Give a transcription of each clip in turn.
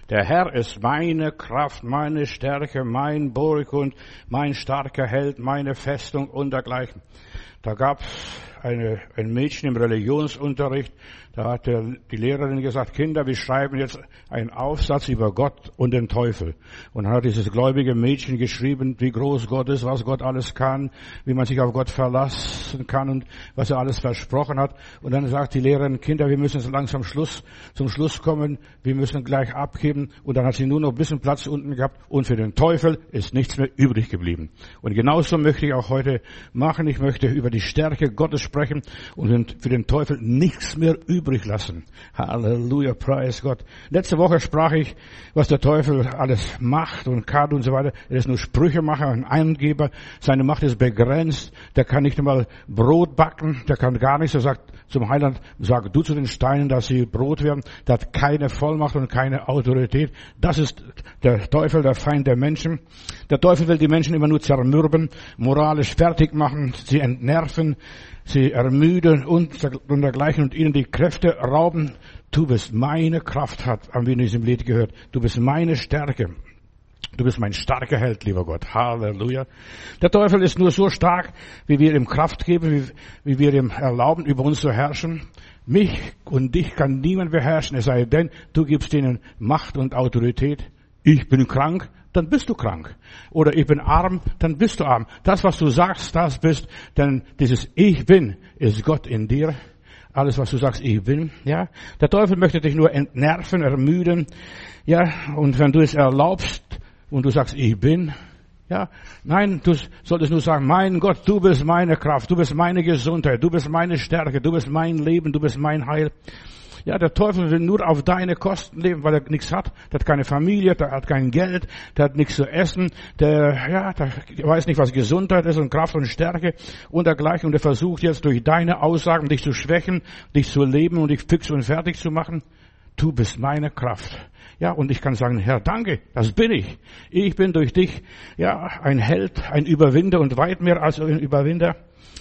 Der Herr ist meine Kraft, meine Stärke, mein Burg und mein starker Held, meine Festung und dergleichen. Da gab es ein Mädchen im Religionsunterricht, da hat die Lehrerin gesagt, Kinder, wir schreiben jetzt einen Aufsatz über Gott und den Teufel. Und dann hat dieses gläubige Mädchen geschrieben, wie groß Gott ist, was Gott alles kann, wie man sich auf Gott verlassen kann und was er alles versprochen hat. Und dann sagt die Lehrerin, Kinder, wir müssen jetzt langsam zum Schluss kommen, wir müssen gleich abgeben. Und dann hat sie nur noch ein bisschen Platz unten gehabt und für den Teufel ist nichts mehr übrig geblieben. Und genauso möchte ich auch heute machen. Ich möchte über die Stärke Gottes sprechen und für den Teufel nichts mehr übrig lassen. Halleluja, preis Gott. Letzte Woche sprach ich, was der Teufel alles macht und kann und so weiter. Er ist nur Sprüchemacher, ein Eingeber. Seine Macht ist begrenzt. Der kann nicht einmal Brot backen. Der kann gar nichts. Er sagt zum Heiland, sag du zu den Steinen, dass sie Brot werden. Der hat keine Vollmacht und keine Autorität. Das ist der Teufel, der Feind der Menschen. Der Teufel will die Menschen immer nur zermürben, moralisch fertig machen, sie entnerven, sie ermüden und dergleichen und ihnen die Kräfte rauben. Du bist meine Kraft, haben wir in diesem Lied gehört. Du bist meine Stärke. Du bist mein starker Held, lieber Gott. Halleluja. Der Teufel ist nur so stark, wie wir ihm Kraft geben, wie wir ihm erlauben, über uns zu herrschen. Mich und dich kann niemand beherrschen, es sei denn, du gibst ihnen Macht und Autorität. Ich bin krank, dann bist du krank. Oder ich bin arm, dann bist du arm. Das, was du sagst, das bist, denn dieses Ich bin ist Gott in dir. Alles, was du sagst, ich bin, ja. Der Teufel möchte dich nur entnerven, ermüden, ja. Und wenn du es erlaubst und du sagst, ich bin, ja. Nein, du solltest nur sagen, mein Gott, du bist meine Kraft, du bist meine Gesundheit, du bist meine Stärke, du bist mein Leben, du bist mein Heil. Ja, der Teufel will nur auf deine Kosten leben, weil er nichts hat. Der hat keine Familie, der hat kein Geld, der hat nichts zu essen, der weiß nicht, was Gesundheit ist und Kraft und Stärke und dergleichen. Und er versucht jetzt durch deine Aussagen dich zu schwächen, dich zu leben und dich fix und fertig zu machen. Du bist meine Kraft. Ja, und ich kann sagen, Herr, danke, das bin ich. Ich bin durch dich, ja, ein Held, ein Überwinder und weit mehr als ein Überwinder.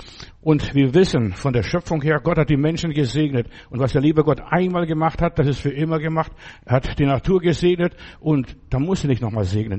Und wir wissen von der Schöpfung her, Gott hat die Menschen gesegnet. Und was der liebe Gott einmal gemacht hat, das ist für immer gemacht. Er hat die Natur gesegnet und da muss er nicht nochmal segnen.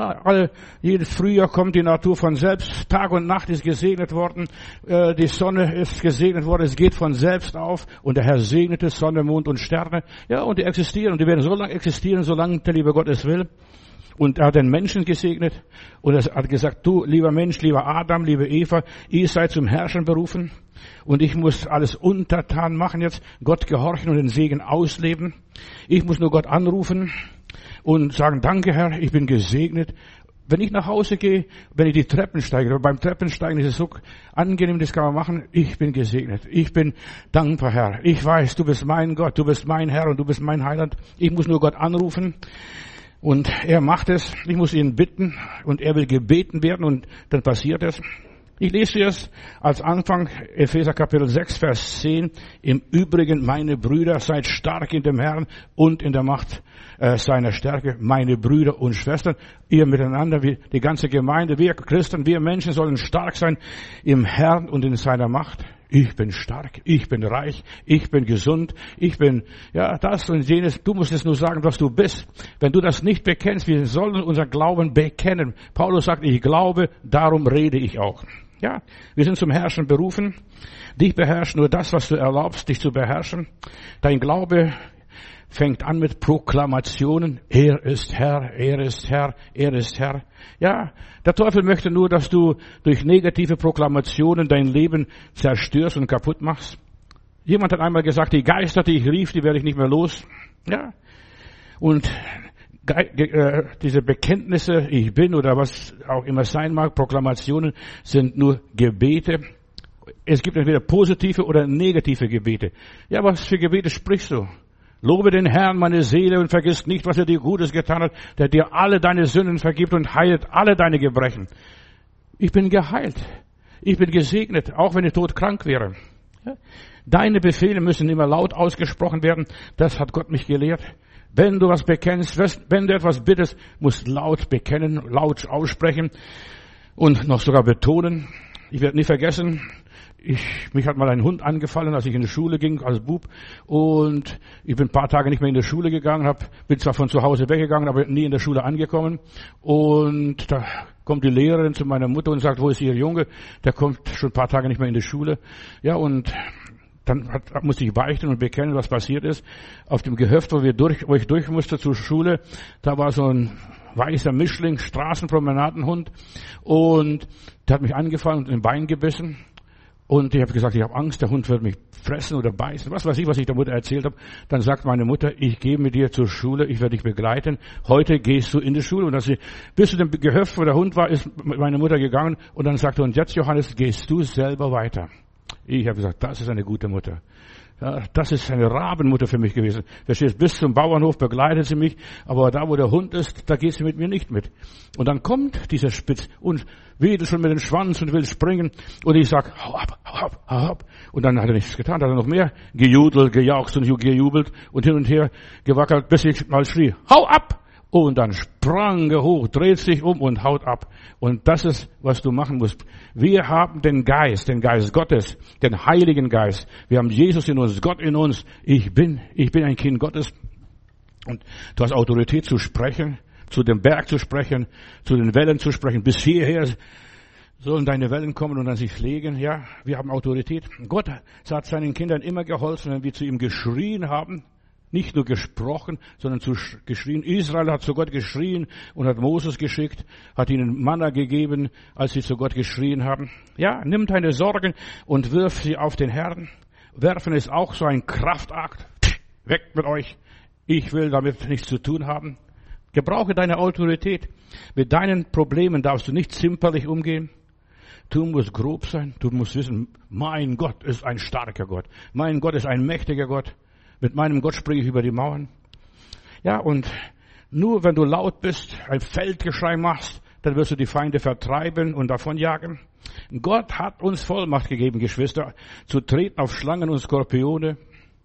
Jedes Frühjahr kommt die Natur von selbst. Tag und Nacht ist gesegnet worden. Die Sonne ist gesegnet worden. Es geht von selbst auf. Und der Herr segnete Sonne, Mond und Sterne. Ja, und die existieren. Und die werden so lange existieren, solange der liebe Gott es will. Und er hat den Menschen gesegnet und er hat gesagt, du, lieber Mensch, lieber Adam, liebe Eva, ihr seid zum Herrschen berufen und ich muss alles untertan machen jetzt, Gott gehorchen und den Segen ausleben. Ich muss nur Gott anrufen und sagen, danke Herr, ich bin gesegnet. Wenn ich nach Hause gehe, wenn ich die Treppen steige, beim Treppensteigen ist es so angenehm, das kann man machen, ich bin gesegnet. Ich bin dankbar, Herr. Ich weiß, du bist mein Gott, du bist mein Herr und du bist mein Heiland. Ich muss nur Gott anrufen. Und er macht es, ich muss ihn bitten und er will gebeten werden und dann passiert es. Ich lese jetzt als Anfang Epheser Kapitel 6, Vers 10. Im Übrigen, meine Brüder, seid stark in dem Herrn und in der Macht seiner Stärke. Meine Brüder und Schwestern, ihr miteinander, die ganze Gemeinde, wir Christen, wir Menschen sollen stark sein im Herrn und in seiner Macht. Ich bin stark, ich bin reich, ich bin gesund, ich bin, ja, das und jenes. Du musst es nur sagen, was du bist. Wenn du das nicht bekennst, wir sollen unser Glauben bekennen. Paulus sagt, ich glaube, darum rede ich auch. Ja, wir sind zum Herrschen berufen. Dich beherrscht nur das, was du erlaubst, dich zu beherrschen. Dein Glaube fängt an mit Proklamationen. Er ist Herr, er ist Herr, er ist Herr. Ja, der Teufel möchte nur, dass du durch negative Proklamationen dein Leben zerstörst und kaputt machst. Jemand hat einmal gesagt, die Geister, die ich rief, die werde ich nicht mehr los. Ja, und diese Bekenntnisse, ich bin oder was auch immer sein mag, Proklamationen sind nur Gebete. Es gibt entweder positive oder negative Gebete. Ja, was für Gebete sprichst du? Lobe den Herrn, meine Seele, und vergiss nicht, was er dir Gutes getan hat, der dir alle deine Sünden vergibt und heilt alle deine Gebrechen. Ich bin geheilt. Ich bin gesegnet, auch wenn ich todkrank wäre. Deine Befehle müssen immer laut ausgesprochen werden. Das hat Gott mich gelehrt. Wenn du was bekennst, wenn du etwas bittest, musst laut bekennen, laut aussprechen und noch sogar betonen. Ich werde nie vergessen, Mich hat mal ein Hund angefallen, als ich in die Schule ging, als Bub. Und ich bin ein paar Tage nicht mehr in die Schule gegangen, bin zwar von zu Hause weggegangen, aber nie in der Schule angekommen. Und da kommt die Lehrerin zu meiner Mutter und sagt, wo ist Ihr Junge? Der kommt schon ein paar Tage nicht mehr in die Schule. Ja, und dann musste ich beichten und bekennen, was passiert ist. Auf dem Gehöft, wo ich durch musste zur Schule, da war so ein weißer Mischling, Straßenpromenadenhund. Und der hat mich angefallen und im Bein gebissen. Und ich habe gesagt, ich habe Angst, der Hund wird mich fressen oder beißen. Was weiß ich, was ich der Mutter erzählt habe. Dann sagt meine Mutter, ich gehe mit dir zur Schule, ich werde dich begleiten. Heute gehst du in die Schule. Und bis zu dem Gehöft, wo der Hund war, ist meine Mutter gegangen. Und dann sagte, und jetzt, Johannes, gehst du selber weiter. Ich habe gesagt, das ist eine gute Mutter. Ja, das ist eine Rabenmutter für mich gewesen. Verstehst, bis zum Bauernhof begleitet sie mich, aber da, wo der Hund ist, da geht sie mit mir nicht mit. Und dann kommt dieser Spitz und wedelt schon mit dem Schwanz und will springen. Und ich sag, hau ab, hau ab, hau ab. Und dann hat er nichts getan, hat er noch mehr gejudelt, gejauchzt und gejubelt und hin und her gewackelt, bis ich mal schrie, hau ab! Und dann sprang er hoch, dreht sich um und haut ab. Und das ist, was du machen musst. Wir haben den Geist Gottes, den Heiligen Geist. Wir haben Jesus in uns, Gott in uns. Ich bin ein Kind Gottes. Und du hast Autorität zu sprechen, zu dem Berg zu sprechen, zu den Wellen zu sprechen. Bis hierher sollen deine Wellen kommen und an sich legen. Ja, wir haben Autorität. Gott hat seinen Kindern immer geholfen, wenn wir zu ihm geschrien haben. Nicht nur gesprochen, sondern geschrien. Israel hat zu Gott geschrien und hat Moses geschickt, hat ihnen Manna gegeben, als sie zu Gott geschrien haben. Ja, nimm deine Sorgen und wirf sie auf den Herrn. Werfen ist auch so ein Kraftakt. Weg mit euch. Ich will damit nichts zu tun haben. Gebrauche deine Autorität. Mit deinen Problemen darfst du nicht zimperlich umgehen. Du musst grob sein. Du musst wissen, mein Gott ist ein starker Gott. Mein Gott ist ein mächtiger Gott. Mit meinem Gott springe ich über die Mauern. Ja, und nur wenn du laut bist, ein Feldgeschrei machst, dann wirst du die Feinde vertreiben und davonjagen. Gott hat uns Vollmacht gegeben, Geschwister, zu treten auf Schlangen und Skorpione.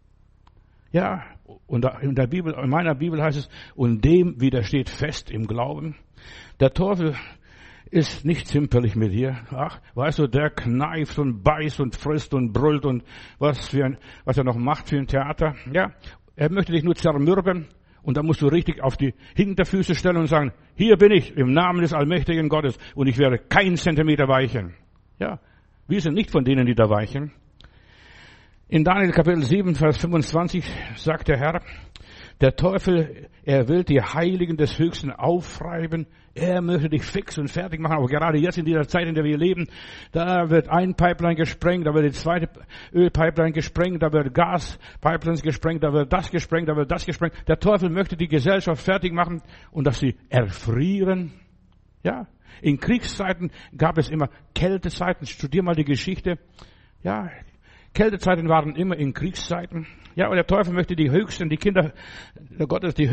Ja, und in meiner Bibel heißt es, und dem widersteht fest im Glauben. Der Teufel ist nicht zimperlich mit dir. Ach, weißt du, der kneift und beißt und frisst und brüllt und was er noch macht für ein Theater. Ja, er möchte dich nur zermürben und da musst du richtig auf die Hinterfüße stellen und sagen, hier bin ich im Namen des allmächtigen Gottes und ich werde keinen Zentimeter weichen. Ja, wir sind nicht von denen, die da weichen. In Daniel Kapitel 7, Vers 25 sagt der Herr, der Teufel, er will die Heiligen des Höchsten aufreiben. Er möchte dich fix und fertig machen. Aber gerade jetzt in dieser Zeit, in der wir leben, da wird ein Pipeline gesprengt, da wird die zweite Ölpipeline gesprengt, da wird Gaspipelines gesprengt, da wird das gesprengt, da wird das gesprengt. Der Teufel möchte die Gesellschaft fertig machen und dass sie erfrieren. Ja, in Kriegszeiten gab es immer Kältezeiten. Studier mal die Geschichte. Ja, Kältezeiten waren immer in Kriegszeiten. Ja, und der Teufel möchte die Höchsten, die Kinder Gottes, die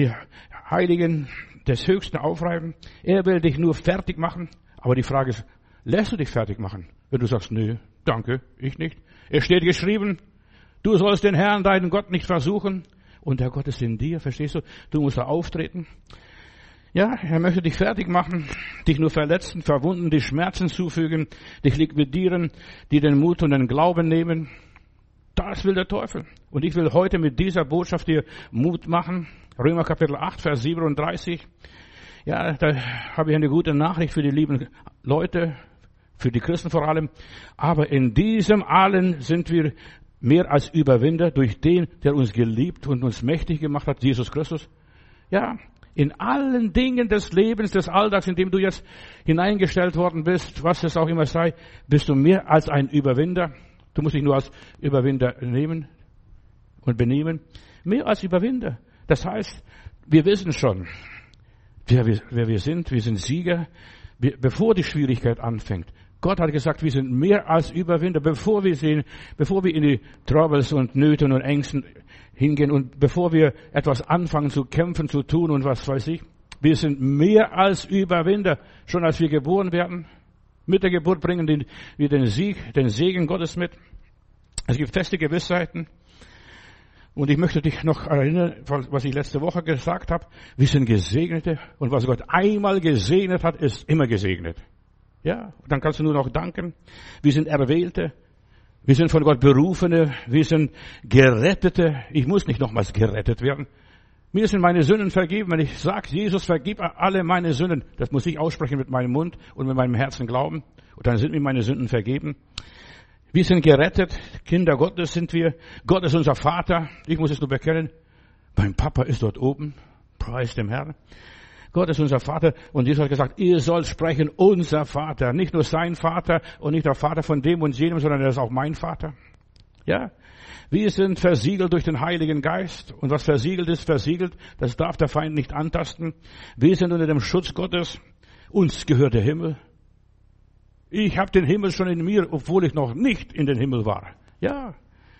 Heiligen des Höchsten aufreiben. Er will dich nur fertig machen. Aber die Frage ist, lässt du dich fertig machen? Wenn du sagst, nö, danke, ich nicht. Es steht geschrieben, du sollst den Herrn, deinen Gott, nicht versuchen. Und der Gott ist in dir, verstehst du? Du musst da auftreten. Ja, er möchte dich fertig machen, dich nur verletzen, verwunden, dich Schmerzen zufügen, dich liquidieren, dir den Mut und den Glauben nehmen. Das will der Teufel. Und ich will heute mit dieser Botschaft dir Mut machen. Römer Kapitel 8, Vers 37. Ja, da habe ich eine gute Nachricht für die lieben Leute, für die Christen vor allem. Aber in diesem allen sind wir mehr als Überwinder durch den, der uns geliebt und uns mächtig gemacht hat, Jesus Christus. Ja, in allen Dingen des Lebens, des Alltags, in dem du jetzt hineingestellt worden bist, was es auch immer sei, bist du mehr als ein Überwinder. Du musst dich nur als Überwinder nehmen und benehmen. Mehr als Überwinder. Das heißt, wir wissen schon, wer wir sind. Wir sind Sieger, bevor die Schwierigkeit anfängt. Gott hat gesagt, wir sind mehr als Überwinder, bevor wir in die Troubles und Nöten und Ängsten hingehen und bevor wir etwas anfangen zu kämpfen, zu tun und was weiß ich. Wir sind mehr als Überwinder, schon als wir geboren werden. Mit der Geburt bringen wir den Segen Gottes mit. Es gibt feste Gewissheiten. Und ich möchte dich noch erinnern, was ich letzte Woche gesagt habe. Wir sind Gesegnete. Und was Gott einmal gesegnet hat, ist immer gesegnet. Ja, dann kannst du nur noch danken. Wir sind Erwählte. Wir sind von Gott Berufene, wir sind Gerettete. Ich muss nicht nochmals gerettet werden. Mir sind meine Sünden vergeben. Wenn ich sage, Jesus, vergib alle meine Sünden, das muss ich aussprechen mit meinem Mund und mit meinem Herzen glauben. Und dann sind mir meine Sünden vergeben. Wir sind gerettet, Kinder Gottes sind wir. Gott ist unser Vater. Ich muss es nur bekennen. Mein Papa ist dort oben. Preis dem Herrn. Gott ist unser Vater. Und Jesus hat gesagt, ihr sollt sprechen, unser Vater. Nicht nur sein Vater und nicht der Vater von dem und jenem, sondern er ist auch mein Vater. Ja. Wir sind versiegelt durch den Heiligen Geist. Und was versiegelt ist, versiegelt. Das darf der Feind nicht antasten. Wir sind unter dem Schutz Gottes. Uns gehört der Himmel. Ich habe den Himmel schon in mir, obwohl ich noch nicht in den Himmel war. Ja.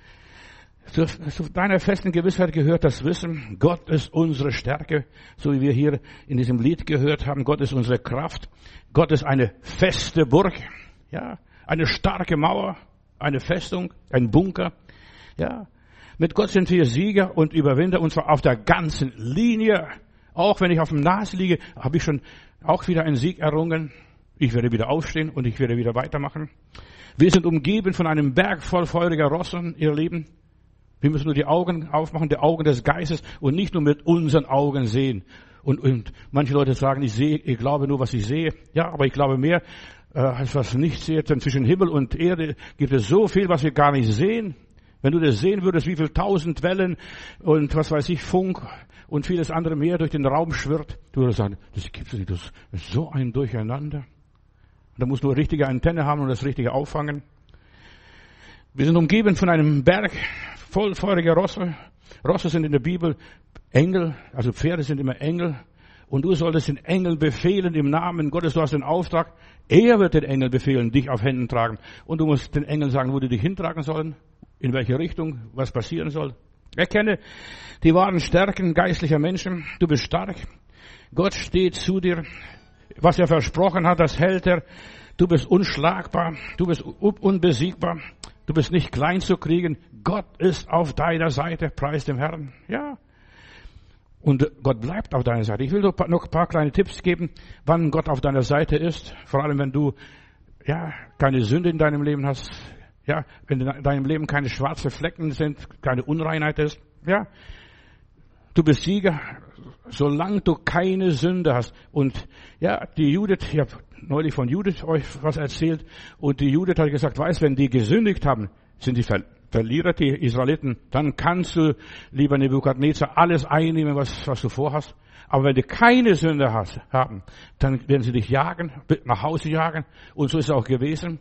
Zu deiner festen Gewissheit gehört das Wissen, Gott ist unsere Stärke, so wie wir hier in diesem Lied gehört haben. Gott ist unsere Kraft. Gott ist eine feste Burg. Ja. Eine starke Mauer, eine Festung, ein Bunker. Ja. Mit Gott sind wir Sieger und Überwinder, und zwar auf der ganzen Linie. Auch wenn ich auf dem Nas liege, habe ich schon auch wieder einen Sieg errungen. Ich werde wieder aufstehen und ich werde wieder weitermachen. Wir sind umgeben von einem Berg voll feuriger Rossen, ihr Lieben. Wir müssen nur die Augen aufmachen, die Augen des Geistes, und nicht nur mit unseren Augen sehen. Und manche Leute sagen, ich glaube nur, was ich sehe. Ja, aber ich glaube mehr, als was ich nicht sehe. Denn zwischen Himmel und Erde gibt es so viel, was wir gar nicht sehen. Wenn du das sehen würdest, wie viel 1000 Wellen und was weiß ich, Funk und vieles andere mehr durch den Raum schwirrt, du würdest sagen, das gibt es nicht, das ist so ein Durcheinander. Da musst du eine richtige Antenne haben und das Richtige auffangen. Wir sind umgeben von einem Berg voll feuriger Rosse. Rosse sind in der Bibel Engel, also Pferde sind immer Engel. Und du solltest den Engel befehlen im Namen Gottes. Du hast den Auftrag, er wird den Engel befehlen, dich auf Händen tragen. Und du musst den Engeln sagen, wo die dich hintragen sollen, in welche Richtung, was passieren soll. Erkenne die wahren Stärken geistlicher Menschen. Du bist stark. Gott steht zu dir. Was er versprochen hat, das hält er. Du bist unschlagbar. Du bist unbesiegbar. Du bist nicht klein zu kriegen. Gott ist auf deiner Seite. Preis dem Herrn. Ja. Und Gott bleibt auf deiner Seite. Ich will noch ein paar kleine Tipps geben, wann Gott auf deiner Seite ist. Vor allem, wenn du, keine Sünde in deinem Leben hast. Ja, wenn in deinem Leben keine schwarzen Flecken sind, keine Unreinheit ist. Ja. Du bist Sieger, solange du keine Sünde hast. Und ja, die Judith, ich habe neulich von Judith euch was erzählt, und die Judith hat gesagt, wenn die gesündigt haben, sind die Verlierer, die Israeliten, dann kannst du, lieber Nebukadnezar, alles einnehmen, was du vorhast. Aber wenn die keine Sünde haben, dann werden sie dich jagen, nach Hause jagen. Und so ist es auch gewesen.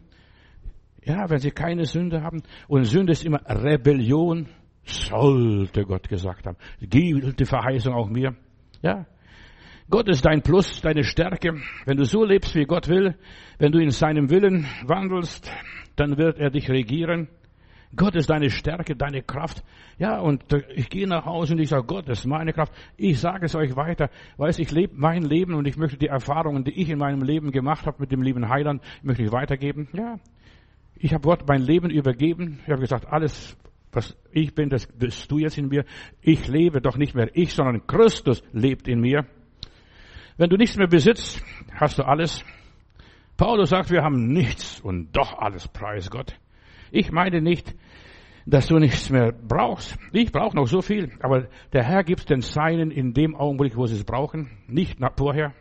Ja, wenn sie keine Sünde haben. Und Sünde ist immer Rebellion. Sollte Gott gesagt haben. Gilt die Verheißung auch mir. Ja. Gott ist dein Plus, deine Stärke. Wenn du so lebst, wie Gott will, wenn du in seinem Willen wandelst, dann wird er dich regieren. Gott ist deine Stärke, deine Kraft. Ja, und ich gehe nach Hause und ich sage, Gott ist meine Kraft. Ich sage es euch weiter. Ich lebe mein Leben und ich möchte die Erfahrungen, die ich in meinem Leben gemacht habe mit dem lieben Heiland, möchte ich weitergeben. Ja. Ich habe Gott mein Leben übergeben. Ich habe gesagt, alles, was ich bin, das bist du jetzt in mir. Ich lebe doch nicht mehr ich, sondern Christus lebt in mir. Wenn du nichts mehr besitzt, hast du alles. Paulus sagt, wir haben nichts und doch alles, preis Gott. Ich meine nicht, dass du nichts mehr brauchst. Ich brauche noch so viel, aber der Herr gibt den Seinen in dem Augenblick, wo sie es brauchen, nicht vorher.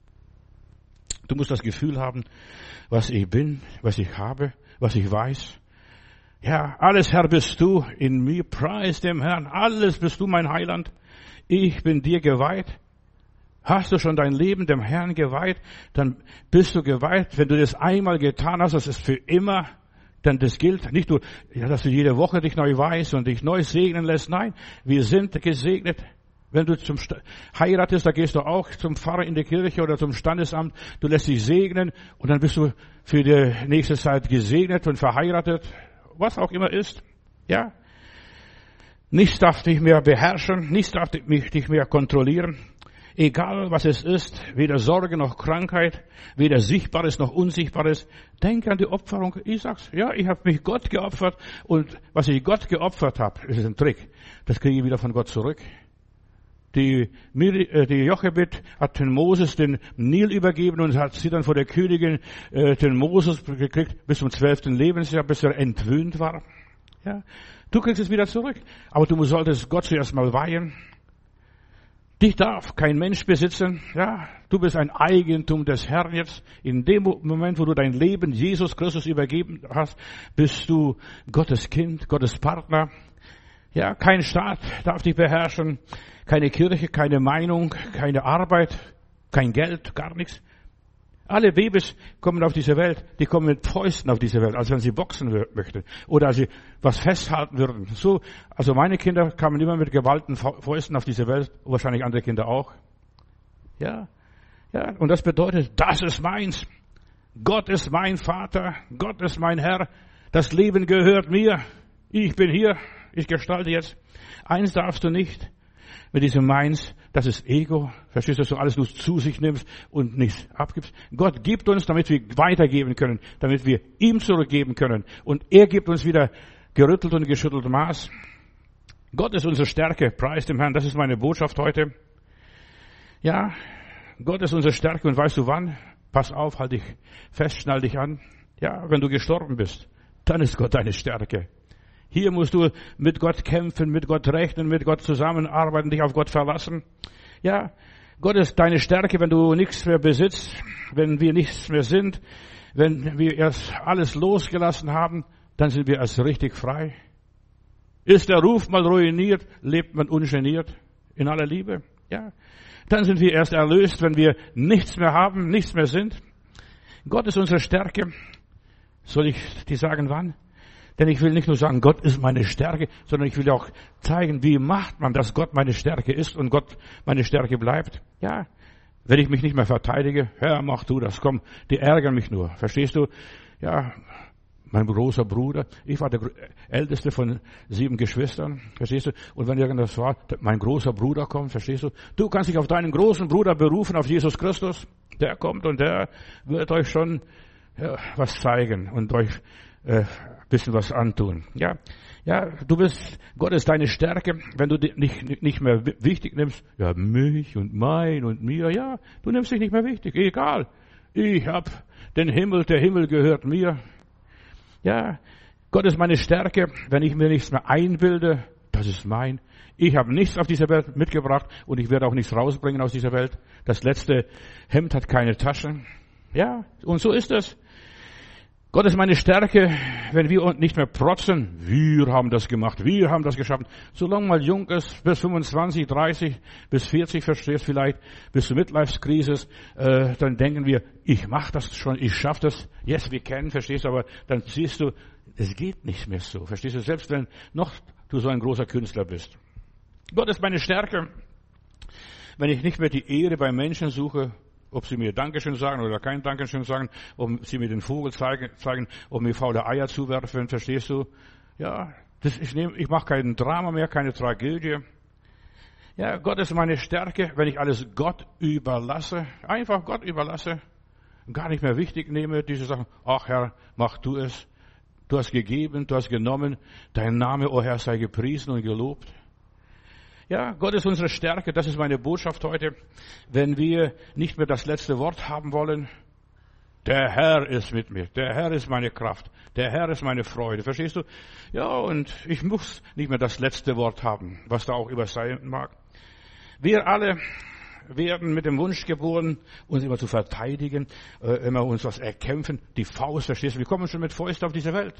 Du musst das Gefühl haben, was ich bin, was ich habe, was ich weiß. Ja, alles, Herr, bist du in mir, preis dem Herrn. Alles bist du, mein Heiland. Ich bin dir geweiht. Hast du schon dein Leben dem Herrn geweiht, dann bist du geweiht. Wenn du das einmal getan hast, das ist für immer, dann das gilt nicht nur, dass du jede Woche dich neu weißt und dich neu segnen lässt. Nein, wir sind gesegnet. Wenn du heiratest, da gehst du auch zum Pfarrer in die Kirche oder zum Standesamt. Du lässt dich segnen und dann bist du für die nächste Zeit gesegnet und verheiratet. Was auch immer ist. Ja. Nichts darf dich mehr beherrschen. Nichts darf dich mehr kontrollieren. Egal was es ist, weder Sorge noch Krankheit, weder Sichtbares noch Unsichtbares. Denk an die Opferung. Ich sag's, ja, ich habe mich Gott geopfert und was ich Gott geopfert habe, ist ein Trick. Das kriege ich wieder von Gott zurück. Die Jochebed hat den Moses den Nil übergeben und hat sie dann vor der Königin den Moses gekriegt bis zum 12. Lebensjahr, bis er entwöhnt war. Ja, du kriegst es wieder zurück. Aber du solltest Gott zuerst mal weihen. Dich darf kein Mensch besitzen. Ja, du bist ein Eigentum des Herrn jetzt. In dem Moment, wo du dein Leben Jesus Christus übergeben hast, bist du Gottes Kind, Gottes Partner. Ja, kein Staat darf dich beherrschen, keine Kirche, keine Meinung, keine Arbeit, kein Geld, gar nichts. Alle Babys kommen auf diese Welt, die kommen mit Fäusten auf diese Welt, als wenn sie boxen möchten oder als sie was festhalten würden. So, also meine Kinder kamen immer mit gewaltigen Fäusten auf diese Welt, wahrscheinlich andere Kinder auch. Ja, und das bedeutet, das ist meins. Gott ist mein Vater, Gott ist mein Herr, das Leben gehört mir. Ich bin hier, ich gestalte jetzt. Eins darfst du nicht mit diesem Meins, das ist Ego. Verstehst du, dass du alles nur zu sich nimmst und nichts abgibst? Gott gibt uns, damit wir weitergeben können, damit wir ihm zurückgeben können. Und er gibt uns wieder gerüttelt und geschüttelt Maß. Gott ist unsere Stärke, preis dem Herrn. Das ist meine Botschaft heute. Ja, Gott ist unsere Stärke und weißt du wann? Pass auf, halt dich fest, schnall dich an. Ja, wenn du gestorben bist, dann ist Gott deine Stärke. Hier musst du mit Gott kämpfen, mit Gott rechnen, mit Gott zusammenarbeiten, dich auf Gott verlassen. Ja, Gott ist deine Stärke, wenn du nichts mehr besitzt, wenn wir nichts mehr sind, wenn wir erst alles losgelassen haben, dann sind wir erst richtig frei. Ist der Ruf mal ruiniert, lebt man ungeniert in aller Liebe. Ja, dann sind wir erst erlöst, wenn wir nichts mehr haben, nichts mehr sind. Gott ist unsere Stärke. Soll ich dir sagen, wann? Denn ich will nicht nur sagen, Gott ist meine Stärke, sondern ich will auch zeigen, wie macht man, dass Gott meine Stärke ist und Gott meine Stärke bleibt. Ja, wenn ich mich nicht mehr verteidige, Herr, mach du das, komm, die ärgern mich nur. Verstehst du? Ja, mein großer Bruder, ich war der älteste von 7 Geschwistern, verstehst du? Und wenn irgendwas war, mein großer Bruder kommt, verstehst du? Du kannst dich auf deinen großen Bruder berufen, auf Jesus Christus. Der kommt und der wird euch schon was zeigen und euch bisschen was antun. Ja, Gott ist deine Stärke, wenn du dich nicht mehr wichtig nimmst. Ja, mich und mein und mir. Ja, du nimmst dich nicht mehr wichtig. Egal. Ich hab den Himmel, der Himmel gehört mir. Ja, Gott ist meine Stärke, wenn ich mir nichts mehr einbilde. Das ist mein. Ich habe nichts auf dieser Welt mitgebracht und ich werde auch nichts rausbringen aus dieser Welt. Das letzte Hemd hat keine Taschen. Ja, und so ist es. Gott ist meine Stärke, wenn wir nicht mehr protzen. Wir haben das gemacht, wir haben das geschafft. Solange man jung ist, bis 25, 30, bis 40, verstehst vielleicht, bis zur Midlife-Krise, dann denken wir, ich mache das schon, ich schaffe das. Yes, wir kennen, verstehst du, aber dann siehst du, es geht nicht mehr so. Verstehst du, selbst wenn noch du so ein großer Künstler bist. Gott ist meine Stärke, wenn ich nicht mehr die Ehre bei Menschen suche, ob sie mir Dankeschön sagen oder kein Dankeschön sagen, ob sie mir den Vogel zeigen, ob mir faule Eier zuwerfen, verstehst du? Ja, ich mache kein Drama mehr, keine Tragödie. Ja, Gott ist meine Stärke, wenn ich alles Gott überlasse, einfach Gott überlasse, gar nicht mehr wichtig nehme, diese Sachen. Ach Herr, mach du es. Du hast gegeben, du hast genommen. Dein Name, o Herr, sei gepriesen und gelobt. Ja, Gott ist unsere Stärke. Das ist meine Botschaft heute. Wenn wir nicht mehr das letzte Wort haben wollen, der Herr ist mit mir. Der Herr ist meine Kraft. Der Herr ist meine Freude. Verstehst du? Ja, und ich muss nicht mehr das letzte Wort haben, was da auch immer sein mag. Wir alle werden mit dem Wunsch geboren, uns immer zu verteidigen, immer uns was erkämpfen. Die Faust, verstehst du? Wir kommen schon mit Fäusten auf diese Welt.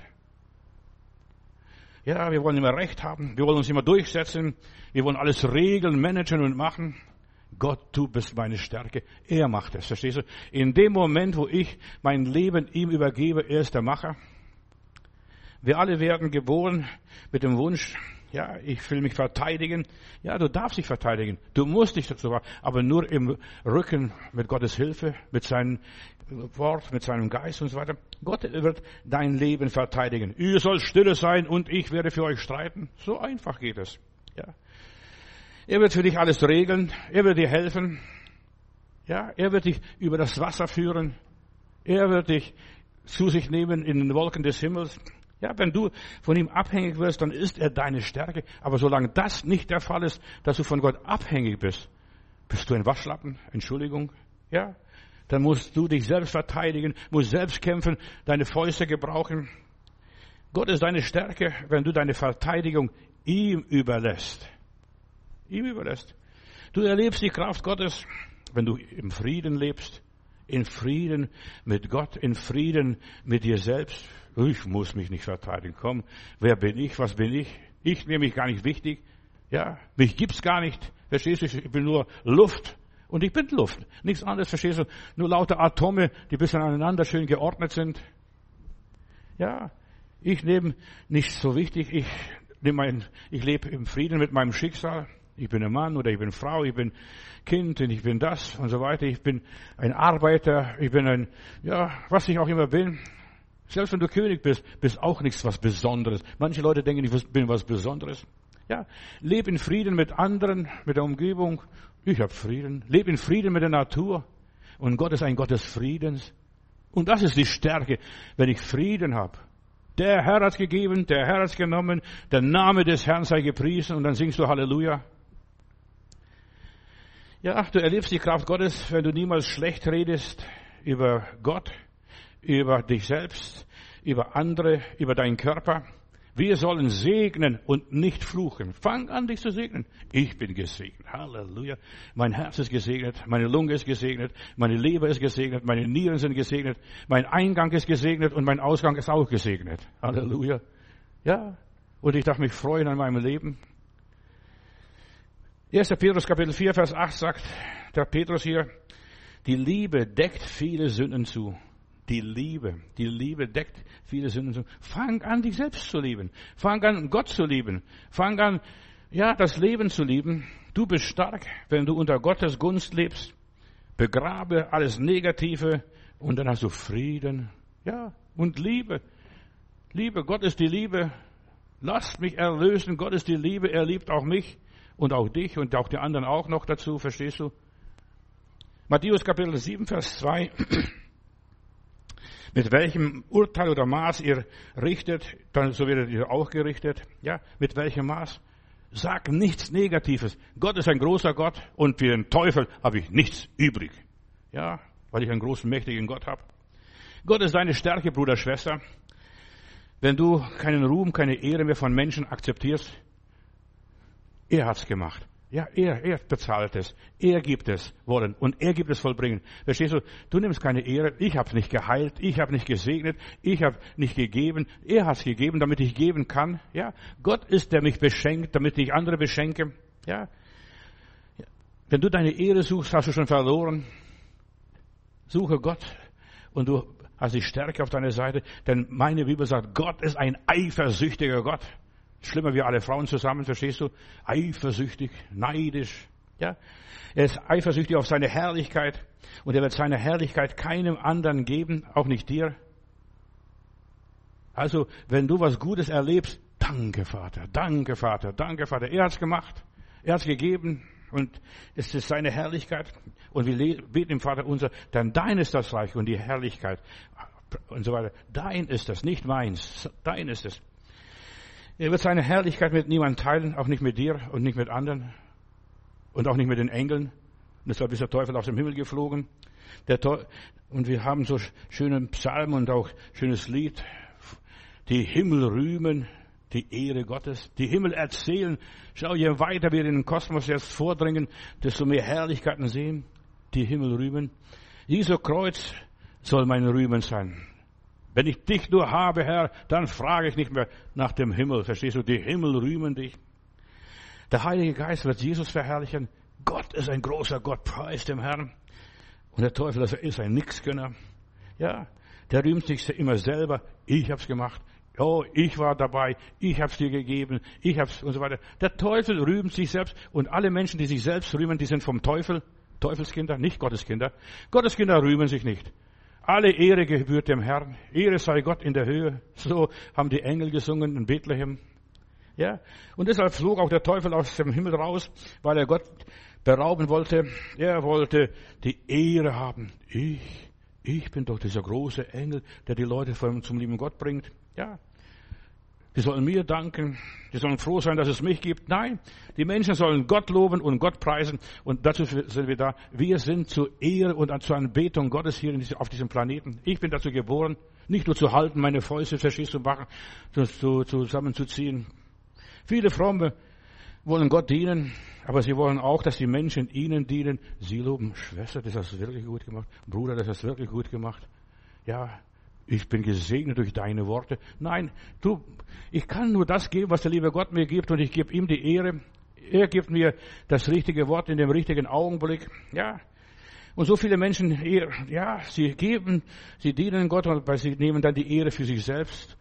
Ja, wir wollen immer Recht haben, wir wollen uns immer durchsetzen, wir wollen alles regeln, managen und machen. Gott, du bist meine Stärke. Er macht es, verstehst du? In dem Moment, wo ich mein Leben ihm übergebe, er ist der Macher. Wir alle werden geboren mit dem Wunsch, ja, ich will mich verteidigen. Ja, du darfst dich verteidigen. Du musst dich dazu machen, aber nur im Rücken mit Gottes Hilfe, mit seinem Wort, mit seinem Geist und so weiter. Gott wird dein Leben verteidigen. Ihr sollt stille sein und ich werde für euch streiten. So einfach geht es. Ja. Er wird für dich alles regeln. Er wird dir helfen. Ja, er wird dich über das Wasser führen. Er wird dich zu sich nehmen in den Wolken des Himmels. Ja, wenn du von ihm abhängig wirst, dann ist er deine Stärke. Aber solange das nicht der Fall ist, dass du von Gott abhängig bist, bist du ein Waschlappen, Entschuldigung, ja? Dann musst du dich selbst verteidigen, musst selbst kämpfen, deine Fäuste gebrauchen. Gott ist deine Stärke, wenn du deine Verteidigung ihm überlässt. Ihm überlässt. Du erlebst die Kraft Gottes, wenn du im Frieden lebst, in Frieden mit Gott, in Frieden mit dir selbst. Ich muss mich nicht verteidigen. Komm, wer bin ich? Was bin ich? Ich nehme mich gar nicht wichtig. Ja, mich gibt's gar nicht. Verstehst du? Ich bin nur Luft. Und ich bin Luft. Nichts anderes, verstehst du? Nur lauter Atome, die ein bisschen aneinander schön geordnet sind. Ja, ich nehme nicht so wichtig. Ich lebe im Frieden mit meinem Schicksal. Ich bin ein Mann oder ich bin Frau, ich bin Kind und ich bin das und so weiter. Ich bin ein Arbeiter, ich bin was ich auch immer bin. Selbst wenn du König bist, bist auch nichts was Besonderes. Manche Leute denken, ich bin was Besonderes. Ja, lebe in Frieden mit anderen, mit der Umgebung. Ich habe Frieden. Lebe in Frieden mit der Natur. Und Gott ist ein Gott des Friedens. Und das ist die Stärke, wenn ich Frieden habe. Der Herr hat gegeben, der Herr hat genommen, der Name des Herrn sei gepriesen und dann singst du Halleluja. Ja, du erlebst die Kraft Gottes, wenn du niemals schlecht redest über Gott, über dich selbst, über andere, über deinen Körper. Wir sollen segnen und nicht fluchen. Fang an, dich zu segnen. Ich bin gesegnet. Halleluja. Mein Herz ist gesegnet. Meine Lunge ist gesegnet. Meine Leber ist gesegnet. Meine Nieren sind gesegnet. Mein Eingang ist gesegnet und mein Ausgang ist auch gesegnet. Halleluja. Ja. Und ich darf mich freuen an meinem Leben. 1. Petrus Kapitel 4, Vers 8 sagt der Petrus hier, die Liebe deckt viele Sünden zu. Die Liebe deckt viele Sünden zu. Fang an, dich selbst zu lieben. Fang an, Gott zu lieben. Fang an, das Leben zu lieben. Du bist stark, wenn du unter Gottes Gunst lebst. Begrabe alles Negative und dann hast du Frieden. Ja, und Liebe. Liebe, Gott ist die Liebe. Lasst mich erlösen. Gott ist die Liebe. Er liebt auch mich und auch dich und auch die anderen auch noch dazu. Verstehst du? Matthäus Kapitel 7, Vers 2. Mit welchem Urteil oder Maß ihr richtet, dann so werdet ihr auch gerichtet. Ja, mit welchem Maß? Sag nichts Negatives. Gott ist ein großer Gott und für den Teufel habe ich nichts übrig. Ja, weil ich einen großen, mächtigen Gott habe. Gott ist deine Stärke, Bruder, Schwester. Wenn du keinen Ruhm, keine Ehre mehr von Menschen akzeptierst, er hat's gemacht. Ja, er bezahlt es. Er gibt es wollen und er gibt es vollbringen. Verstehst du? Du nimmst keine Ehre. Ich habe nicht geheilt. Ich habe nicht gesegnet. Ich habe nicht gegeben. Er hat's gegeben, damit ich geben kann. Ja, Gott ist, der mich beschenkt, damit ich andere beschenke. Ja. Wenn du deine Ehre suchst, hast du schon verloren. Suche Gott und du hast die Stärke auf deiner Seite. Denn meine Bibel sagt, Gott ist ein eifersüchtiger Gott. Schlimmer wie alle Frauen zusammen, verstehst du? Eifersüchtig, neidisch. Ja, er ist eifersüchtig auf seine Herrlichkeit und er wird seine Herrlichkeit keinem anderen geben, auch nicht dir. Also, wenn du was Gutes erlebst, danke Vater, danke Vater, danke Vater. Er hat's gemacht, er hat's gegeben und es ist seine Herrlichkeit. Und wir beten im Vater unser, denn dein ist das Reich und die Herrlichkeit und so weiter. Dein ist es, nicht meins, dein ist es. Er wird seine Herrlichkeit mit niemandem teilen, auch nicht mit dir und nicht mit anderen und auch nicht mit den Engeln. Und deshalb ist der Teufel aus dem Himmel geflogen. Und wir haben so schöne Psalmen und auch schönes Lied. Die Himmel rühmen die Ehre Gottes. Die Himmel erzählen. Schau, je weiter wir in den Kosmos jetzt vordringen, desto mehr Herrlichkeiten sehen. Die Himmel rühmen. Jesu Kreuz soll mein Rühmen sein. Wenn ich dich nur habe, Herr, dann frage ich nicht mehr nach dem Himmel. Verstehst du? Die Himmel rühmen dich. Der Heilige Geist wird Jesus verherrlichen. Gott ist ein großer Gott, preis dem Herrn. Und der Teufel ist ein Nixgönner. Ja, der rühmt sich immer selber. Ich hab's gemacht. Oh, ich war dabei. Ich hab's dir gegeben. Ich hab's und so weiter. Der Teufel rühmt sich selbst. Und alle Menschen, die sich selbst rühmen, die sind vom Teufel. Teufelskinder, nicht Gotteskinder. Gotteskinder rühmen sich nicht. Alle Ehre gebührt dem Herrn. Ehre sei Gott in der Höhe. So haben die Engel gesungen in Bethlehem. Ja. Und deshalb flog auch der Teufel aus dem Himmel raus, weil er Gott berauben wollte. Er wollte die Ehre haben. Ich bin doch dieser große Engel, der die Leute zum lieben Gott bringt. Ja. Die sollen mir danken. Die sollen froh sein, dass es mich gibt. Nein, die Menschen sollen Gott loben und Gott preisen. Und dazu sind wir da. Wir sind zur Ehre und zur Anbetung Gottes hier auf diesem Planeten. Ich bin dazu geboren, nicht nur zu halten, meine Fäuste, verstehst du, machen, zusammenzuziehen. Viele Fromme wollen Gott dienen, aber sie wollen auch, dass die Menschen ihnen dienen. Sie loben, Schwester, das hast du wirklich gut gemacht. Bruder, das hast du wirklich gut gemacht. Ja, ich bin gesegnet durch deine Worte. Nein, ich kann nur das geben, was der liebe Gott mir gibt, und ich gebe ihm die Ehre. Er gibt mir das richtige Wort in dem richtigen Augenblick. Ja. Und so viele Menschen, ja, sie dienen Gott, weil sie nehmen dann die Ehre für sich selbst.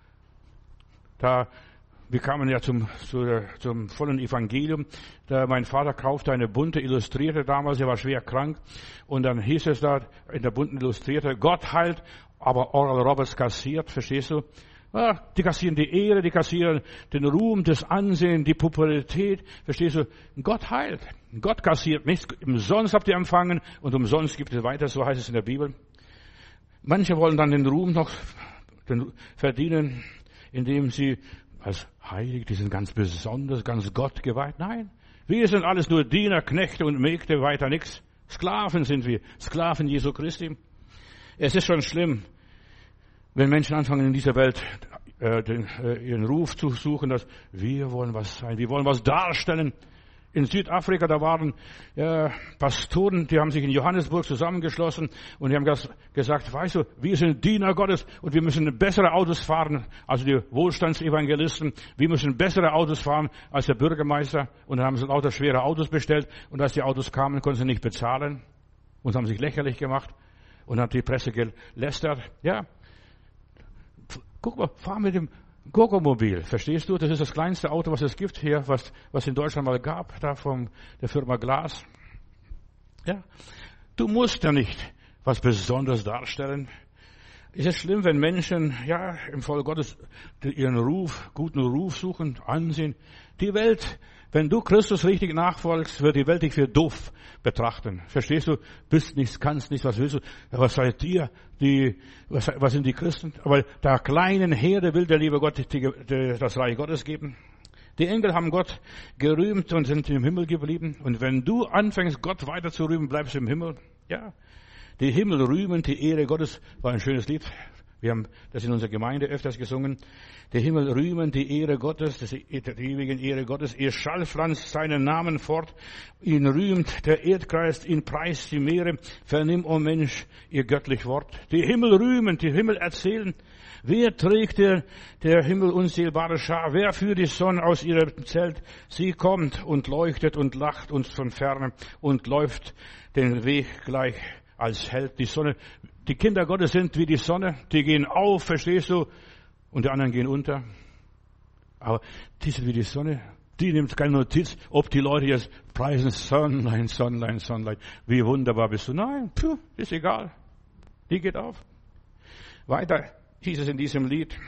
Wir kamen ja zum vollen Evangelium. Mein Vater kaufte eine bunte Illustrierte damals, er war schwer krank. Und dann hieß es da in der bunten Illustrierte, Gott heilt, aber Oral Roberts kassiert, verstehst du? Ja, die kassieren die Ehre, die kassieren den Ruhm, das Ansehen, die Popularität, verstehst du? Gott heilt. Gott kassiert nichts. Umsonst habt ihr empfangen und umsonst gibt es weiter, so heißt es in der Bibel. Manche wollen dann den Ruhm noch verdienen, indem sie als heilig, die sind ganz besonders, ganz Gott geweiht. Nein, wir sind alles nur Diener, Knechte und Mägde, weiter nichts. Sklaven sind wir, Sklaven Jesu Christi. Es ist schon schlimm, wenn Menschen anfangen in dieser Welt ihren Ruf zu suchen, dass wir wollen was sein, wir wollen was darstellen. In Südafrika, da waren Pastoren, die haben sich in Johannesburg zusammengeschlossen und die haben gesagt, weißt du, wir sind Diener Gottes und wir müssen bessere Autos fahren, also die Wohlstandsevangelisten, wir müssen bessere Autos fahren als der Bürgermeister. Und dann haben sie lauter schwere Autos bestellt und als die Autos kamen, konnten sie nicht bezahlen und haben sich lächerlich gemacht und hat die Presse gelästert. Ja, guck mal, fahr mit dem Gogomobil, verstehst du? Das ist das kleinste Auto, was es gibt hier, was in Deutschland mal gab, da von der Firma Glas. Ja, du musst ja nicht was Besonderes darstellen. Es ist schlimm, wenn Menschen, im Volk Gottes ihren guten Ruf suchen, ansehen. Die Welt, wenn du Christus richtig nachfolgst, wird die Welt dich für doof betrachten. Verstehst du? Bist nichts, kannst nichts, was willst du? Was seid ihr? Was sind die Christen? Aber der kleinen Herde will der liebe Gott das Reich Gottes geben. Die Engel haben Gott gerühmt und sind im Himmel geblieben. Und wenn du anfängst, Gott weiter zu rühmen, bleibst du im Himmel. Ja. Die Himmel rühmen, die Ehre Gottes, war ein schönes Lied. Wir haben das in unserer Gemeinde öfters gesungen. Der Himmel rühmen die Ehre Gottes, die ewigen Ehre Gottes. Ihr Schall pflanzt seinen Namen fort. Ihn rühmt der Erdkreis, ihn preist die Meere. Vernimm, o Mensch, ihr göttlich Wort. Die Himmel rühmen, die Himmel erzählen. Wer trägt der Himmel unzählbare Schar? Wer führt die Sonne aus ihrem Zelt? Sie kommt und leuchtet und lacht uns von ferne und läuft den Weg gleich als Held. Die Sonne, die Kinder Gottes sind wie die Sonne, die gehen auf, verstehst du, und die anderen gehen unter. Aber die sind wie die Sonne, die nimmt keine Notiz, ob die Leute jetzt preisen, Sonnlein, Sonnlein, Sonnlein, wie wunderbar bist du. Nein, ist egal, die geht auf. Weiter hieß es in diesem Lied,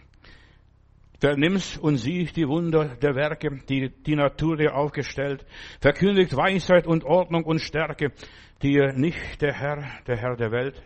vernimmst und sieh die Wunder der Werke, die die Natur dir aufgestellt, verkündigt Weisheit und Ordnung und Stärke, dir nicht der Herr der Welt.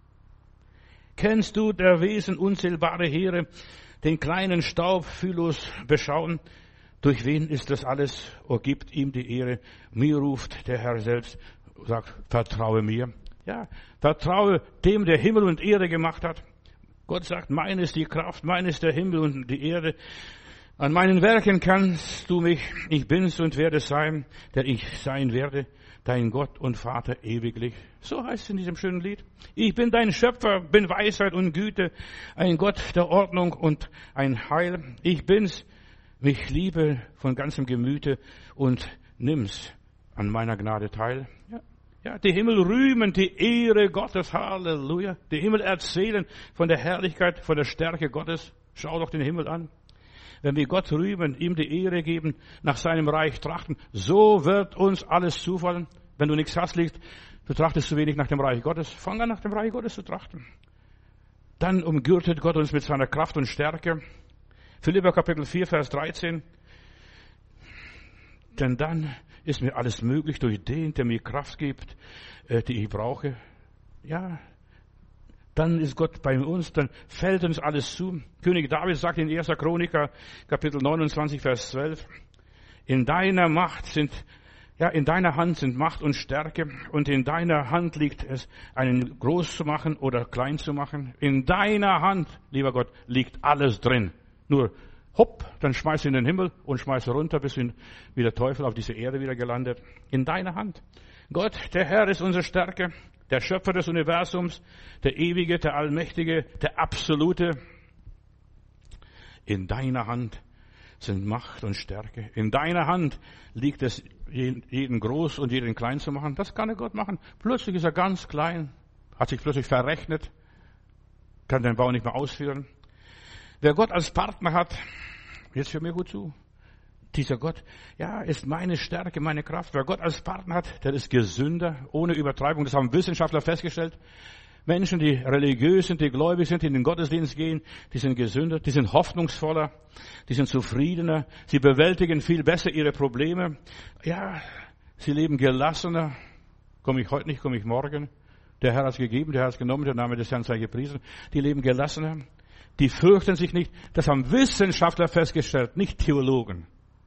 Kennst du der Wesen unzählbare Heere, den kleinen Staub fühllos beschauen? Durch wen ist das alles? O gibt ihm die Ehre. Mir ruft der Herr selbst, sagt, vertraue mir. Ja, vertraue dem, der Himmel und Erde gemacht hat. Gott sagt, mein ist die Kraft, mein ist der Himmel und die Erde. An meinen Werken kannst du mich, ich bin's und werde sein, der ich sein werde, dein Gott und Vater ewiglich. So heißt es in diesem schönen Lied. Ich bin dein Schöpfer, bin Weisheit und Güte, ein Gott der Ordnung und ein Heil. Ich bin's, mich liebe von ganzem Gemüte und nimm's an meiner Gnade teil. Ja, die Himmel rühmen die Ehre Gottes, Halleluja. Die Himmel erzählen von der Herrlichkeit, von der Stärke Gottes. Schau doch den Himmel an. Wenn wir Gott rühmen, ihm die Ehre geben, nach seinem Reich trachten, so wird uns alles zufallen. Wenn du nichts hast, du trachtest zu wenig nach dem Reich Gottes. Fang an, nach dem Reich Gottes zu trachten. Dann umgürtet Gott uns mit seiner Kraft und Stärke. Philipper Kapitel 4, Vers 13. Denn dann ist mir alles möglich durch den, der mir Kraft gibt, die ich brauche. Ja, dann ist Gott bei uns, dann fällt uns alles zu. König David sagt in 1. Chroniker, Kapitel 29, Vers 12, in deiner Hand sind Macht und Stärke und in deiner Hand liegt es, einen groß zu machen oder klein zu machen. In deiner Hand, lieber Gott, liegt alles drin. Nur hopp, dann schmeiß in den Himmel und schmeiß runter, bis wie der Teufel auf diese Erde wieder gelandet. In deiner Hand. Gott, der Herr ist unsere Stärke, der Schöpfer des Universums, der Ewige, der Allmächtige, der Absolute. In deiner Hand sind Macht und Stärke. In deiner Hand liegt es, jeden groß und jeden klein zu machen. Das kann Gott machen. Plötzlich ist er ganz klein, hat sich plötzlich verrechnet, kann den Bau nicht mehr ausführen. Wer Gott als Partner hat, jetzt hör mir gut zu, dieser Gott, ist meine Stärke, meine Kraft. Wer Gott als Partner hat, der ist gesünder, ohne Übertreibung. Das haben Wissenschaftler festgestellt. Menschen, die religiös sind, die gläubig sind, die in den Gottesdienst gehen, die sind gesünder, die sind hoffnungsvoller, die sind zufriedener, sie bewältigen viel besser ihre Probleme. Ja, sie leben gelassener. Komme ich heute nicht, komme ich morgen. Der Herr hat es gegeben, der Herr hat es genommen, der Name des Herrn sei gepriesen. Die leben gelassener, die fürchten sich nicht. Das haben Wissenschaftler festgestellt, nicht Theologen.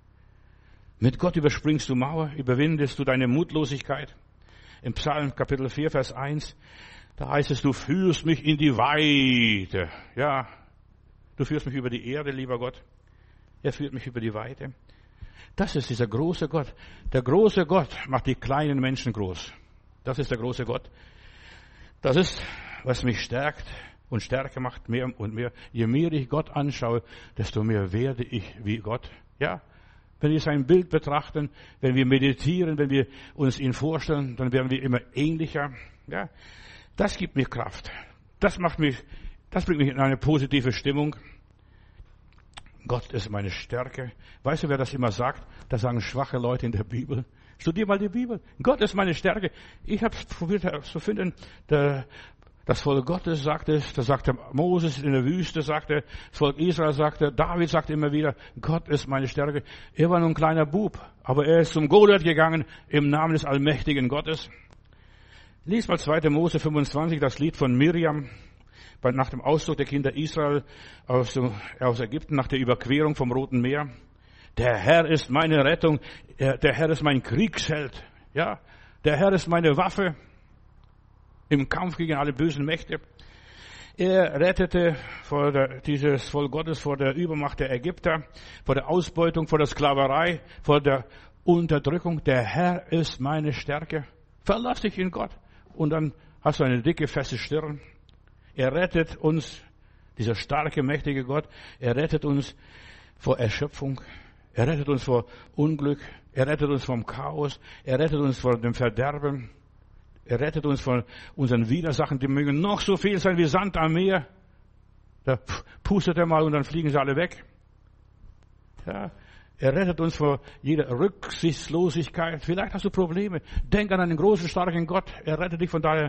Mit Gott überspringst du Mauer, überwindest du deine Mutlosigkeit. Im Psalm Kapitel 4, Vers 1, da heißt es, du führst mich in die Weite. Ja, du führst mich über die Erde, lieber Gott. Er führt mich über die Weite. Das ist dieser große Gott. Der große Gott macht die kleinen Menschen groß. Das ist der große Gott. Das ist, was mich stärkt und stärker macht, mehr und mehr. Je mehr ich Gott anschaue, desto mehr werde ich wie Gott. Ja, wenn wir sein Bild betrachten, wenn wir meditieren, wenn wir uns ihn vorstellen, dann werden wir immer ähnlicher. Ja, das gibt mir Kraft. Das bringt mich in eine positive Stimmung. Gott ist meine Stärke. Weißt du, wer das immer sagt? Das sagen schwache Leute in der Bibel. Studier mal die Bibel. Gott ist meine Stärke. Ich habe probiert zu finden, das Volk Gottes sagt es, das sagte Moses in der Wüste, sagte das Volk Israel, sagte David, sagte immer wieder, Gott ist meine Stärke. Er war nur ein kleiner Bub, aber er ist zum Goliath gegangen im Namen des allmächtigen Gottes. Lies mal 2. Mose 25, das Lied von Miriam, nach dem Auszug der Kinder Israel aus Ägypten, nach der Überquerung vom Roten Meer. Der Herr ist meine Rettung, der Herr ist mein Kriegsheld, ja, der Herr ist meine Waffe im Kampf gegen alle bösen Mächte. Er rettete dieses Volk Gottes vor der Übermacht der Ägypter, vor der Ausbeutung, vor der Sklaverei, vor der Unterdrückung. Der Herr ist meine Stärke. Verlass dich in Gott. Und dann hast du eine dicke, feste Stirn. Er rettet uns, dieser starke, mächtige Gott, er rettet uns vor Erschöpfung. Er rettet uns vor Unglück. Er rettet uns vom Chaos. Er rettet uns vor dem Verderben. Er rettet uns von unseren Widersachen, die mögen noch so viel sein wie Sand am Meer. Da pustet er mal und dann fliegen sie alle weg. Ja, er rettet uns vor jeder Rücksichtslosigkeit. Vielleicht hast du Probleme. Denk an einen großen, starken Gott. Er rettet dich von der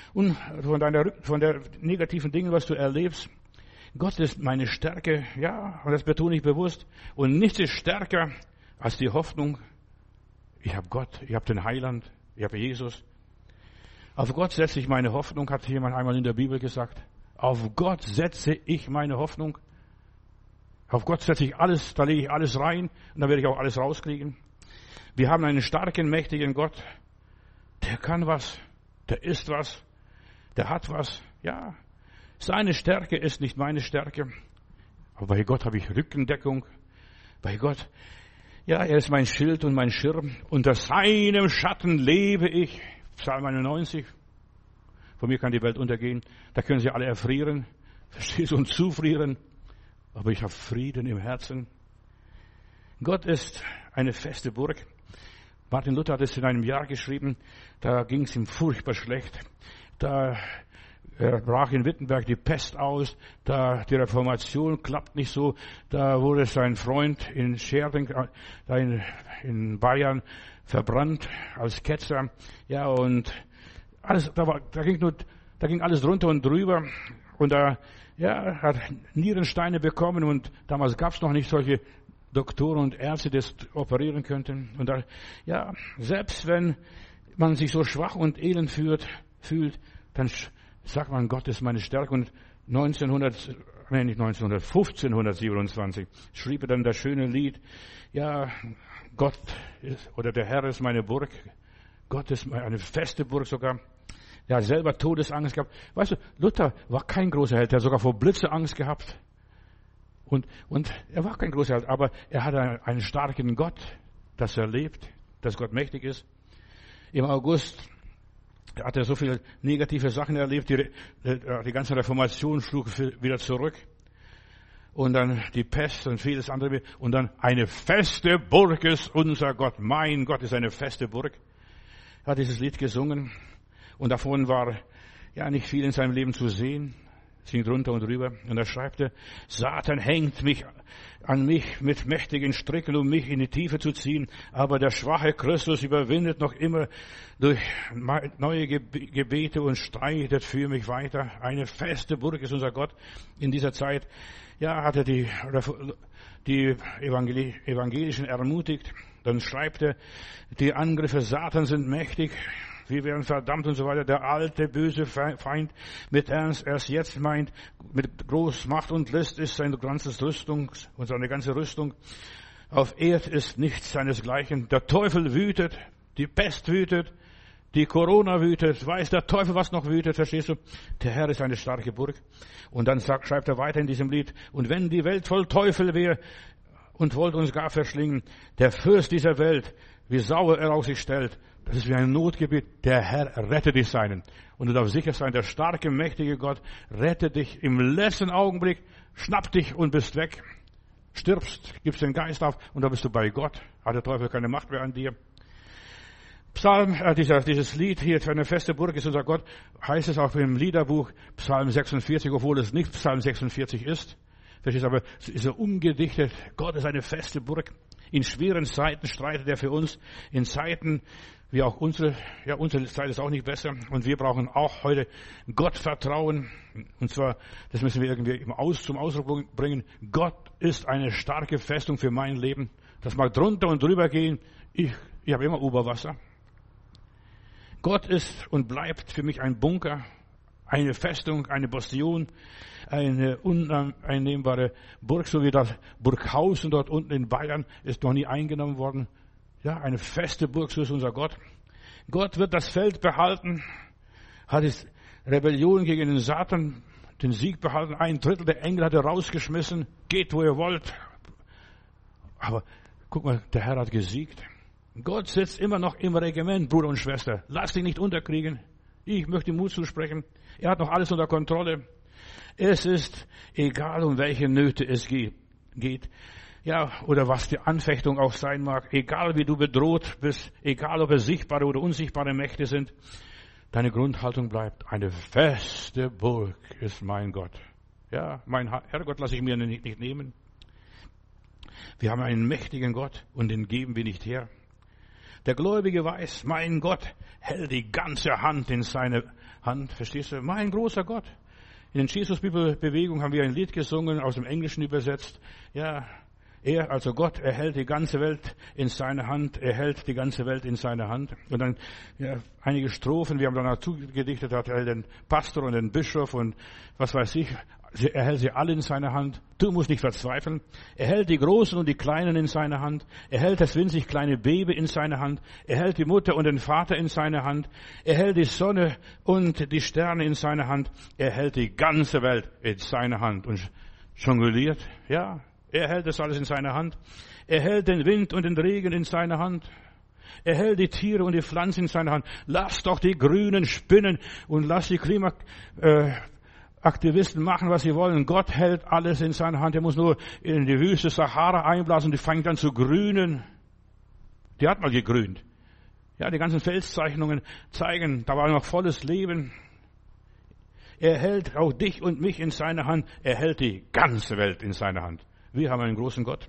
negativen Dingen, was du erlebst. Gott ist meine Stärke. Ja, und das betone ich bewusst. Und nichts ist stärker als die Hoffnung. Ich habe Gott, ich habe den Heiland, ich habe Jesus. Auf Gott setze ich meine Hoffnung, hat jemand einmal in der Bibel gesagt. Auf Gott setze ich meine Hoffnung. Auf Gott setze ich alles, da lege ich alles rein und dann werde ich auch alles rauskriegen. Wir haben einen starken, mächtigen Gott. Der kann was, der ist was, der hat was. Ja, seine Stärke ist nicht meine Stärke. Aber bei Gott habe ich Rückendeckung. Bei Gott, ja, er ist mein Schild und mein Schirm. Unter seinem Schatten lebe ich. Psalm 91. Von mir kann die Welt untergehen. Da können sie alle erfrieren. Verstehst du? Und zufrieren. Aber ich habe Frieden im Herzen. Gott ist eine feste Burg. Martin Luther hat es in einem Jahr geschrieben. Da ging es ihm furchtbar schlecht. Da brach in Wittenberg die Pest aus. Da die Reformation klappt nicht so. Da wurde sein Freund in Scherding, da in Bayern, verbrannt als Ketzer. Ja, und alles, da ging alles drunter und drüber. Und hat Nierensteine bekommen und damals gab es noch nicht solche Doktoren und Ärzte, die das operieren könnten. Und selbst wenn man sich so schwach und elend fühlt, dann Sagt man, Gott ist meine Stärke. Und 1527 schrieb er dann das schöne Lied, ja, Gott ist, oder der Herr ist meine Burg. Gott ist eine feste Burg sogar. Er hat selber Todesangst gehabt. Weißt du, Luther war kein großer Held. Er hat sogar vor Blitze Angst gehabt. Und er war kein großer Held, aber er hatte einen starken Gott, dass er lebt, dass Gott mächtig ist. Im August hat er so viele negative Sachen erlebt. Die ganze Reformation schlug wieder zurück. Und dann die Pest und vieles andere. Und dann eine feste Burg ist unser Gott. Mein Gott ist eine feste Burg. Er hat dieses Lied gesungen. Und davon war ja nicht viel in seinem Leben zu sehen. Es ging drunter und drüber. Und er schreibt, Satan hängt an mich mit mächtigen Stricken, um mich in die Tiefe zu ziehen. Aber der schwache Christus überwindet noch immer durch neue Gebete und streitet für mich weiter. Eine feste Burg ist unser Gott. In dieser Zeit, ja, hat er die Evangelischen ermutigt. Dann schreibt er, die Angriffe Satans sind mächtig. Wir werden verdammt und so weiter. Der alte, böse Feind mit Ernst erst jetzt meint, mit Großmacht und List ist seine ganze Rüstung und seine ganze Rüstung. Auf Erd ist nichts seinesgleichen. Der Teufel wütet, die Pest wütet, die Corona wütet. Weiß der Teufel, was noch wütet, verstehst du? Der Herr ist eine starke Burg. Und dann schreibt er weiter in diesem Lied, und wenn die Welt voll Teufel wäre und wollte uns gar verschlingen, der Fürst dieser Welt, wie sauer er auf sich stellt, das ist wie ein Notgebet. Der Herr rette dich seinen. Und du darfst sicher sein, der starke, mächtige Gott rettet dich im letzten Augenblick, schnappt dich und bist weg. Stirbst, gibst den Geist auf und da bist du bei Gott. Hat der Teufel keine Macht mehr an dir. Dieses Lied hier, für eine feste Burg ist unser Gott, heißt es auch im Liederbuch Psalm 46, obwohl es nicht Psalm 46 ist. Verstehst du, aber es ist so umgedichtet. Gott ist eine feste Burg. In schweren Zeiten streitet er für uns. In Zeiten, wie auch unsere Zeit ist auch nicht besser. Und wir brauchen auch heute Gottvertrauen. Und zwar, das müssen wir irgendwie zum Ausdruck bringen. Gott ist eine starke Festung für mein Leben. Das mag drunter und drüber gehen. Ich habe immer Oberwasser. Gott ist und bleibt für mich ein Bunker, eine Festung, eine Bastion, eine uneinnehmbare Burg, so wie das Burghausen dort unten in Bayern ist noch nie eingenommen worden. Ja, eine feste Burg, so ist unser Gott. Gott wird das Feld behalten, hat die Rebellion gegen den Satan den Sieg behalten. 1/3 der Engel hat er rausgeschmissen. Geht, wo ihr wollt. Aber guck mal, der Herr hat gesiegt. Gott sitzt immer noch im Regiment, Bruder und Schwester. Lass dich nicht unterkriegen. Ich möchte Mut zusprechen. Er hat noch alles unter Kontrolle. Es ist egal, um welche Nöte es geht. Ja, oder was die Anfechtung auch sein mag. Egal, wie du bedroht bist. Egal, ob es sichtbare oder unsichtbare Mächte sind. Deine Grundhaltung bleibt. Eine feste Burg ist mein Gott. Ja, mein Herrgott lasse ich mir nicht nehmen. Wir haben einen mächtigen Gott und den geben wir nicht her. Der Gläubige weiß, mein Gott hält die ganze Hand in seine Hand. Verstehst du? Mein großer Gott. In den Jesus-Bibel-Bewegung haben wir ein Lied gesungen, aus dem Englischen übersetzt. Ja, also Gott, er hält die ganze Welt in seine Hand. Er hält die ganze Welt in seine Hand. Und dann einige Strophen, wir haben dann dazu gedichtet, hat er den Pastor und den Bischof und was weiß ich. Er hält sie alle in seiner Hand. Du musst nicht verzweifeln. Er hält die Großen und die Kleinen in seiner Hand. Er hält das winzig kleine Baby in seiner Hand. Er hält die Mutter und den Vater in seiner Hand. Er hält die Sonne und die Sterne in seiner Hand. Er hält die ganze Welt in seiner Hand. Und jongliert, ja, er hält das alles in seiner Hand. Er hält den Wind und den Regen in seiner Hand. Er hält die Tiere und die Pflanzen in seiner Hand. Lass doch die Grünen spinnen und lass die Aktivisten machen, was sie wollen. Gott hält alles in seiner Hand. Er muss nur in die Wüste Sahara einblasen, die fängt dann zu grünen. Die hat mal gegrünt. Ja, die ganzen Felszeichnungen zeigen, da war noch volles Leben. Er hält auch dich und mich in seiner Hand. Er hält die ganze Welt in seiner Hand. Wir haben einen großen Gott.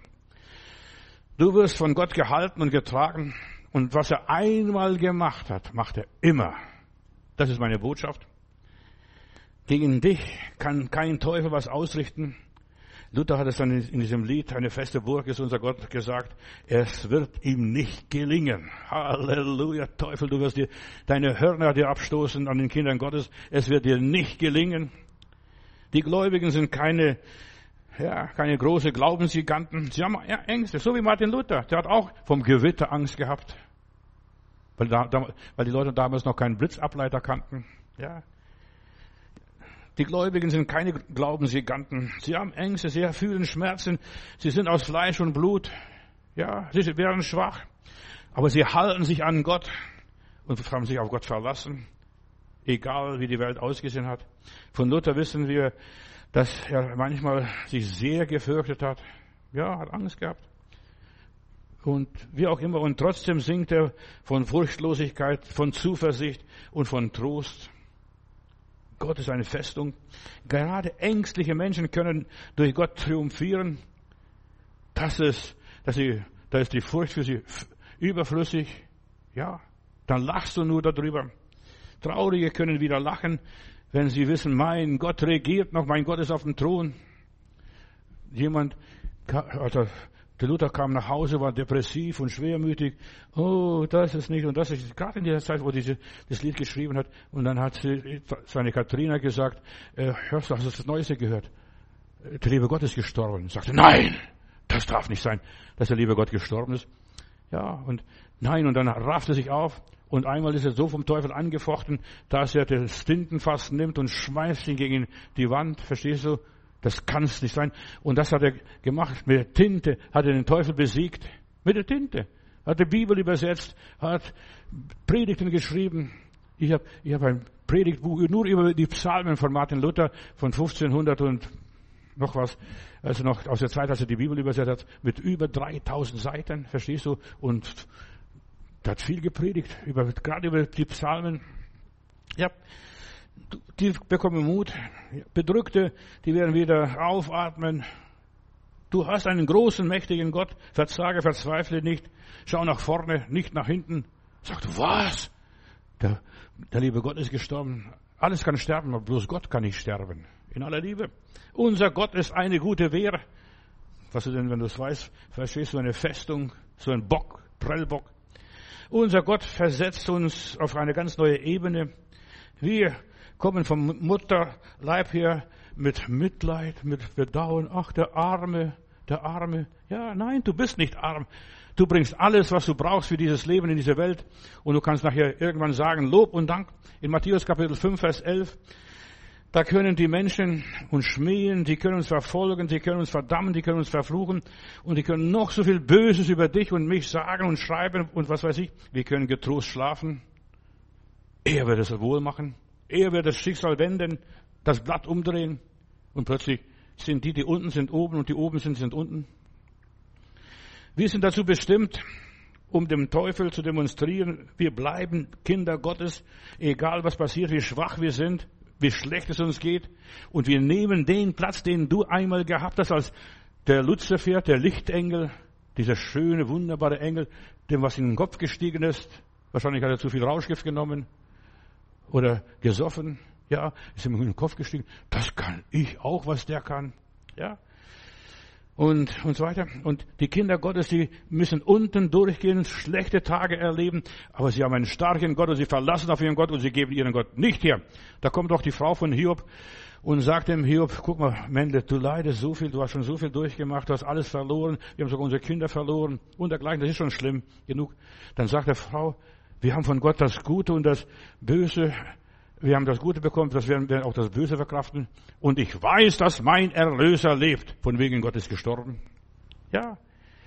Du wirst von Gott gehalten und getragen. Und was er einmal gemacht hat, macht er immer. Das ist meine Botschaft. Gegen dich kann kein Teufel was ausrichten. Luther hat es dann in diesem Lied, eine feste Burg ist unser Gott, gesagt, es wird ihm nicht gelingen. Halleluja, Teufel, du wirst dir deine Hörner dir abstoßen an den Kindern Gottes. Es wird dir nicht gelingen. Die Gläubigen sind keine große Glaubensgiganten. Sie haben Ängste, so wie Martin Luther. Der hat auch vom Gewitter Angst gehabt. Weil die Leute damals noch keinen Blitzableiter kannten. Ja. Die Gläubigen sind keine Glaubensgiganten. Sie haben Ängste, sie fühlen Schmerzen. Sie sind aus Fleisch und Blut. Ja, sie werden schwach. Aber sie halten sich an Gott und haben sich auf Gott verlassen. Egal, wie die Welt ausgesehen hat. Von Luther wissen wir, dass er manchmal sich sehr gefürchtet hat. Ja, hat Angst gehabt. Und wie auch immer. Und trotzdem singt er von Furchtlosigkeit, von Zuversicht und von Trost. Gott ist eine Festung. Gerade ängstliche Menschen können durch Gott triumphieren. Da ist die Furcht für sie überflüssig. Ja, dann lachst du nur darüber. Traurige können wieder lachen, wenn sie wissen, mein Gott regiert noch, mein Gott ist auf dem Thron. Der Luther kam nach Hause, war depressiv und schwermütig. Oh, das ist nicht und das ist. Gerade in dieser Zeit, wo das Lied geschrieben hat. Und dann hat seine Katharina gesagt, hörst du, hast du das Neueste gehört? Der liebe Gott ist gestorben. Und sagte, nein, das darf nicht sein, dass der liebe Gott gestorben ist. Ja, und nein, und dann raffte er sich auf. Und einmal ist er so vom Teufel angefochten, dass er das Tintenfass nimmt und schmeißt ihn gegen die Wand. Verstehst du? Das kann es nicht sein. Und das hat er gemacht. Mit der Tinte hat er den Teufel besiegt. Mit der Tinte. Hat die Bibel übersetzt, hat Predigten geschrieben. Ich hab ein Predigtbuch nur über die Psalmen von Martin Luther von 1500 und noch was. Also noch aus der Zeit, als er die Bibel übersetzt hat, mit über 3000 Seiten. Verstehst du? Und er hat viel gepredigt, gerade über die Psalmen. Ja. Die bekommen Mut. Bedrückte, die werden wieder aufatmen. Du hast einen großen, mächtigen Gott. Verzage, verzweifle nicht. Schau nach vorne, nicht nach hinten. Sag du, was? Der liebe Gott ist gestorben. Alles kann sterben, aber bloß Gott kann nicht sterben. In aller Liebe. Unser Gott ist eine gute Wehr. Was ist denn, wenn du es weißt? Verstehst du, eine Festung, so ein Bock, Prellbock. Unser Gott versetzt uns auf eine ganz neue Ebene. Wir kommen vom Mutterleib her mit Mitleid, mit Bedauern. Ach, der Arme. Ja, nein, du bist nicht arm. Du bringst alles, was du brauchst für dieses Leben in dieser Welt. Und du kannst nachher irgendwann sagen, Lob und Dank. In Matthäus Kapitel 5, Vers 11. Da können die Menschen uns schmähen, die können uns verfolgen, die können uns verdammen, die können uns verfluchen. Und die können noch so viel Böses über dich und mich sagen und schreiben und was weiß ich. Wir können getrost schlafen. Er wird es wohl machen. Er wird das Schicksal wenden, das Blatt umdrehen. Und plötzlich sind die unten sind oben und die oben sind unten. Wir sind dazu bestimmt, um dem Teufel zu demonstrieren, wir bleiben Kinder Gottes, egal was passiert, wie schwach wir sind, wie schlecht es uns geht. Und wir nehmen den Platz, den du einmal gehabt hast, als der Luzifer, der Lichtengel, dieser schöne, wunderbare Engel, dem was in den Kopf gestiegen ist. Wahrscheinlich hat er zu viel Rauschgift genommen. Oder gesoffen, ja, ist ihm in den Kopf gestiegen. Das kann ich auch, was der kann, ja. Und so weiter. Und die Kinder Gottes, die müssen unten durchgehen, schlechte Tage erleben, aber sie haben einen starken Gott und sie verlassen auf ihren Gott und sie geben ihren Gott nicht her. Da kommt doch die Frau von Hiob und sagt dem Hiob, guck mal, Mendel, du leidest so viel, du hast schon so viel durchgemacht, du hast alles verloren, wir haben sogar unsere Kinder verloren und dergleichen, das ist schon schlimm genug. Dann sagt der Frau, wir haben von Gott das Gute und das Böse. Wir haben das Gute bekommen, das werden wir auch das Böse verkraften. Und ich weiß, dass mein Erlöser lebt. Von wegen Gott ist gestorben. Ja.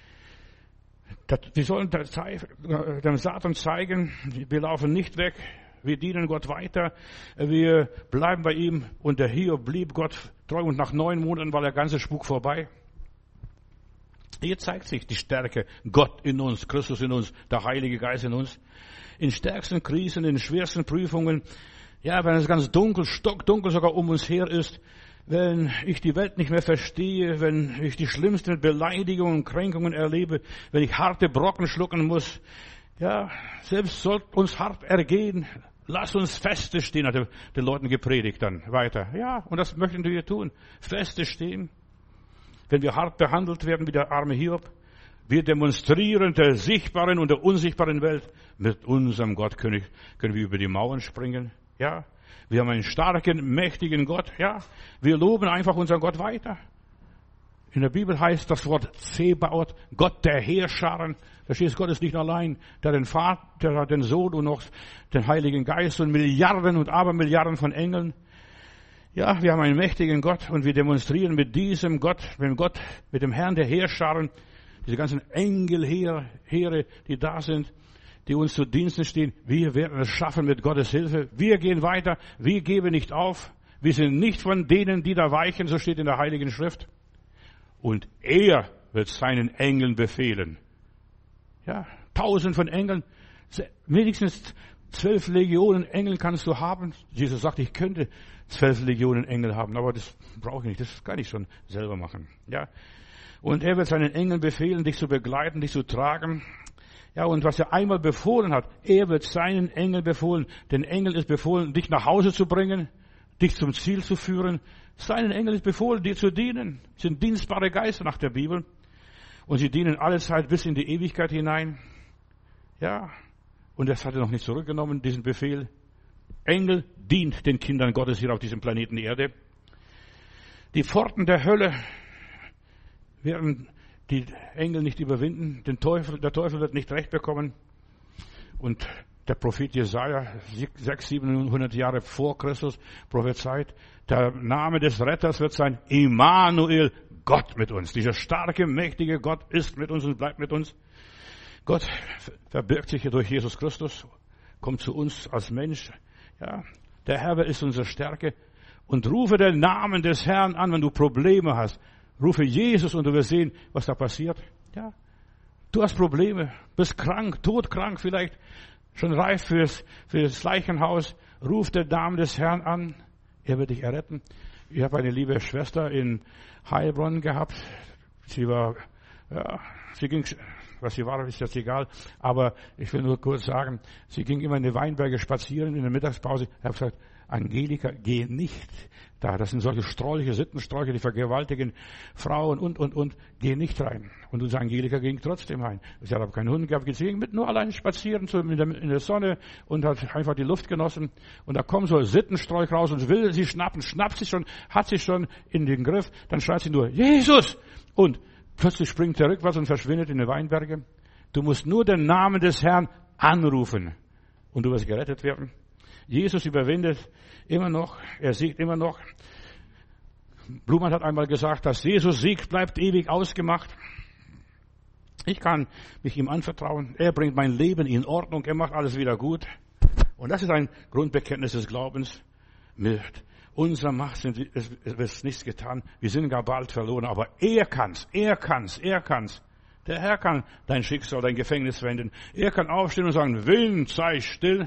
Wir sollen dem Satan zeigen, wir laufen nicht weg. Wir dienen Gott weiter. Wir bleiben bei ihm. Und der Hiob blieb Gott treu. Und nach 9 Monaten war der ganze Spuk vorbei. Hier zeigt sich die Stärke. Gott in uns, Christus in uns, der Heilige Geist in uns. In stärksten Krisen, in schwersten Prüfungen, ja, wenn es ganz dunkel, stockdunkel sogar um uns her ist, wenn ich die Welt nicht mehr verstehe, wenn ich die schlimmsten Beleidigungen und Kränkungen erlebe, wenn ich harte Brocken schlucken muss, ja, selbst sollte uns hart ergehen, lass uns feste stehen, hat er den Leuten gepredigt dann weiter. Ja, und das möchten wir tun, feste stehen. wenn wir hart behandelt werden wie der arme Hiob. Wir demonstrieren der sichtbaren und der unsichtbaren Welt. Mit unserem Gott können wir über die Mauern springen. Ja, wir haben einen starken, mächtigen Gott. Ja, wir loben einfach unseren Gott weiter. In der Bibel heißt das Wort Zebaoth, Gott der Heerscharen. Verstehst du, Gott ist nicht allein, der den Vater, den Sohn und noch den Heiligen Geist und Milliarden und Abermilliarden von Engeln. Ja, wir haben einen mächtigen Gott und wir demonstrieren mit diesem Gott, mit dem Herrn der Heerscharen, diese ganzen Engelheere, die da sind, die uns zu Diensten stehen. Wir werden es schaffen mit Gottes Hilfe. Wir gehen weiter. Wir geben nicht auf. Wir sind nicht von denen, die da weichen, so steht in der Heiligen Schrift. Und er wird seinen Engeln befehlen. Ja, 1000 von Engeln, wenigstens 12 Legionen Engel kannst du haben. Jesus sagt, ich könnte 12 Legionen Engel haben, aber das brauche ich nicht. Das kann ich schon selber machen. Ja. Und er wird seinen Engeln befehlen, dich zu begleiten, dich zu tragen. Ja, und was er einmal befohlen hat, er wird seinen Engel befohlen. Den Engel ist befohlen, dich nach Hause zu bringen, dich zum Ziel zu führen. Seinen Engel ist befohlen, dir zu dienen. Das sind dienstbare Geister nach der Bibel. Und sie dienen alle Zeit bis in die Ewigkeit hinein. Ja, und das hat er noch nicht zurückgenommen, diesen Befehl. Engel dient den Kindern Gottes hier auf diesem Planeten Erde. Die Pforten der Hölle werden die Engel nicht überwinden. Der Teufel wird nicht recht bekommen. Und der Prophet Jesaja, 600, 700 Jahre vor Christus, prophezeit, der Name des Retters wird sein Immanuel, Gott mit uns. Dieser starke, mächtige Gott ist mit uns und bleibt mit uns. Gott verbirgt sich hier durch Jesus Christus, kommt zu uns als Mensch. Ja, der Herr ist unsere Stärke. Und rufe den Namen des Herrn an, wenn du Probleme hast. Rufe Jesus und du wirst sehen, was da passiert. Ja, du hast Probleme, bist krank, todkrank vielleicht, schon reif fürs Leichenhaus. Ruf den Namen des Herrn an, er wird dich erretten. Ich habe eine liebe Schwester in Heilbronn gehabt. Sie ging, was sie war, ist jetzt egal. Aber ich will nur kurz sagen, sie ging immer in die Weinberge spazieren in der Mittagspause. Ich habe gesagt, Angelika, geh nicht da. Das sind solche Sträuche, Sittensträuche, die vergewaltigen Frauen und. Geh nicht rein. Und unsere Angelika ging trotzdem rein. Sie hat aber keinen Hund gehabt. Sie ging mit nur allein spazieren in der Sonne und hat einfach die Luft genossen. Und da kommen so Sittensträuche raus und will sie schnappen, schnappt sie schon, hat sie schon in den Griff. Dann schreit sie nur, Jesus! Und plötzlich springt er rückwärts und verschwindet in die Weinberge. Du musst nur den Namen des Herrn anrufen und du wirst gerettet werden. Jesus überwindet immer noch, er siegt immer noch. Blumen hat einmal gesagt, dass Jesus siegt, bleibt ewig ausgemacht. Ich kann mich ihm anvertrauen. Er bringt mein Leben in Ordnung, er macht alles wieder gut. Und das ist ein Grundbekenntnis des Glaubens. Mit unserer Macht wird nichts getan. Wir sind gar bald verloren, aber er kann's. Der Herr kann dein Schicksal, dein Gefängnis wenden. Er kann aufstehen und sagen, Wind, sei still.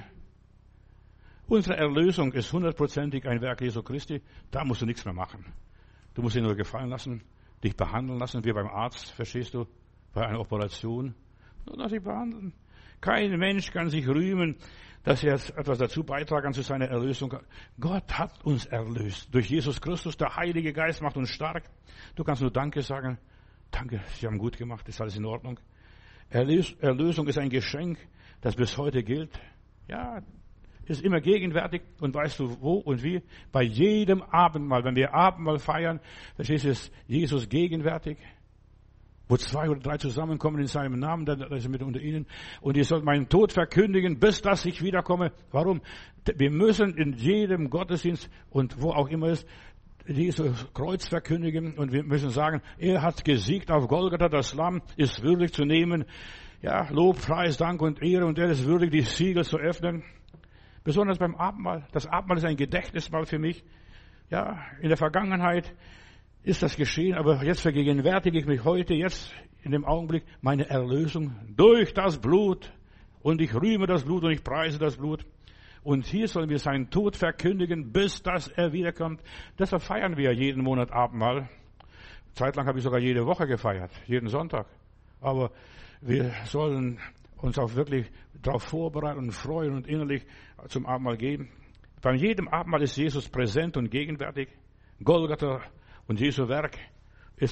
Unsere Erlösung ist 100%ig ein Werk Jesu Christi. Da musst du nichts mehr machen. Du musst ihn nur gefallen lassen, dich behandeln lassen, wie beim Arzt, verstehst du, bei einer Operation. Nur lass dich behandeln. Kein Mensch kann sich rühmen, dass er etwas dazu beitragen kann zu seiner Erlösung. Gott hat uns erlöst. Durch Jesus Christus, der Heilige Geist macht uns stark. Du kannst nur Danke sagen. Danke, Sie haben gut gemacht, ist alles in Ordnung. Erlösung ist ein Geschenk, das bis heute gilt. Ja, ist immer gegenwärtig und weißt du wo und wie? Bei jedem Abendmahl, wenn wir Abendmahl feiern, verstehst du, ist Jesus gegenwärtig. Wo 2 oder 3 zusammenkommen in seinem Namen, dann ist er mit unter ihnen. Und ihr sollt meinen Tod verkündigen, bis dass ich wiederkomme. Warum? Wir müssen in jedem Gottesdienst und wo auch immer ist, Jesus Kreuz verkündigen. Und wir müssen sagen, er hat gesiegt auf Golgatha, das Lamm ist würdig zu nehmen. Ja, Lob, Preis, Dank und Ehre. Und er ist würdig, die Siegel zu öffnen. Besonders beim Abendmahl. Das Abendmahl ist ein Gedächtnismahl für mich. Ja, in der Vergangenheit ist das geschehen, aber jetzt vergegenwärtige ich mich heute, jetzt in dem Augenblick, meine Erlösung durch das Blut. Und ich rühme das Blut und ich preise das Blut. Und hier sollen wir seinen Tod verkündigen, bis dass er wiederkommt. Deshalb feiern wir jeden Monat Abendmahl. Zeitlang habe ich sogar jede Woche gefeiert, jeden Sonntag. Aber wir sollen uns auch wirklich darauf vorbereiten und freuen und innerlich zum Abendmahl gehen. Bei jedem Abendmahl ist Jesus präsent und gegenwärtig. Golgatha und Jesu Werk ist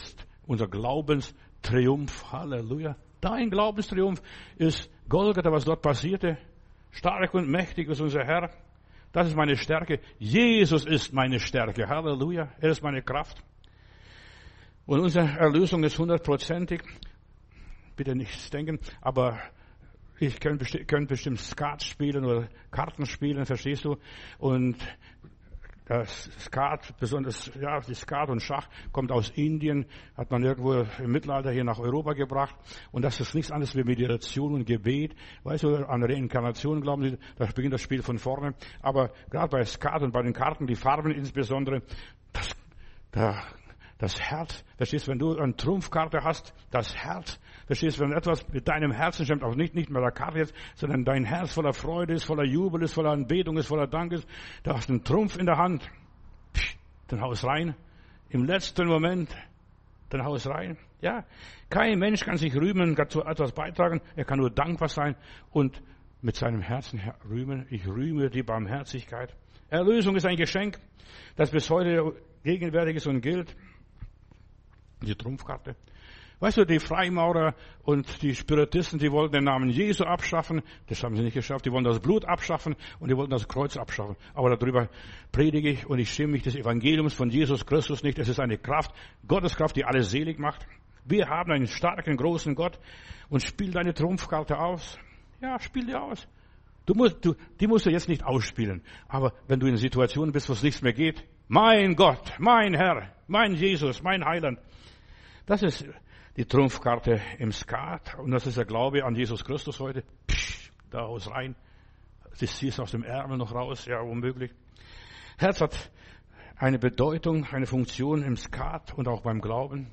unser Glaubenstriumph. Halleluja. Dein Glaubenstriumph ist Golgatha, was dort passierte. Stark und mächtig ist unser Herr. Das ist meine Stärke. Jesus ist meine Stärke. Halleluja. Er ist meine Kraft. Und unsere Erlösung ist 100%ig. Bitte nichts denken, aber ich könnte bestimmt Skat spielen oder Karten spielen, verstehst du? Und das Skat, besonders, ja, die Skat und Schach kommt aus Indien, hat man irgendwo im Mittelalter hier nach Europa gebracht. Und das ist nichts anderes wie Meditation und Gebet. Weißt du, an Reinkarnation glauben sie, da beginnt das Spiel von vorne. Aber gerade bei Skat und bei den Karten, die Farben insbesondere, das Herz, verstehst du, wenn du eine Trumpfkarte hast, das Herz, verstehst du, wenn etwas mit deinem Herzen stimmt, auch nicht mit der Karte jetzt, sondern dein Herz voller Freude ist, voller Jubel ist, voller Anbetung ist, voller Dank ist, da hast du einen Trumpf in der Hand, dann haust rein, im letzten Moment, dann haust rein. Ja, kein Mensch kann sich rühmen, dazu etwas beitragen, er kann nur dankbar sein und mit seinem Herzen rühmen. Ich rühme die Barmherzigkeit. Erlösung ist ein Geschenk, das bis heute gegenwärtig ist und gilt. Die Trumpfkarte. Weißt du, die Freimaurer und die Spiritisten, die wollten den Namen Jesu abschaffen. Das haben sie nicht geschafft. Die wollen das Blut abschaffen und die wollten das Kreuz abschaffen. Aber darüber predige ich und ich schäme mich des Evangeliums von Jesus Christus nicht. Es ist eine Kraft, Gottes Kraft, die alles selig macht. Wir haben einen starken, großen Gott und spiel deine Trumpfkarte aus. Ja, spiel die aus. Die musst du jetzt nicht ausspielen. Aber wenn du in Situationen bist, wo es nichts mehr geht, mein Gott, mein Herr, mein Jesus, mein Heiland, das ist die Trumpfkarte im Skat und das ist der Glaube an Jesus Christus heute. Da haus rein. Das ziehst aus dem Ärmel noch raus. Ja, unmöglich. Herz hat eine Bedeutung, eine Funktion im Skat und auch beim Glauben.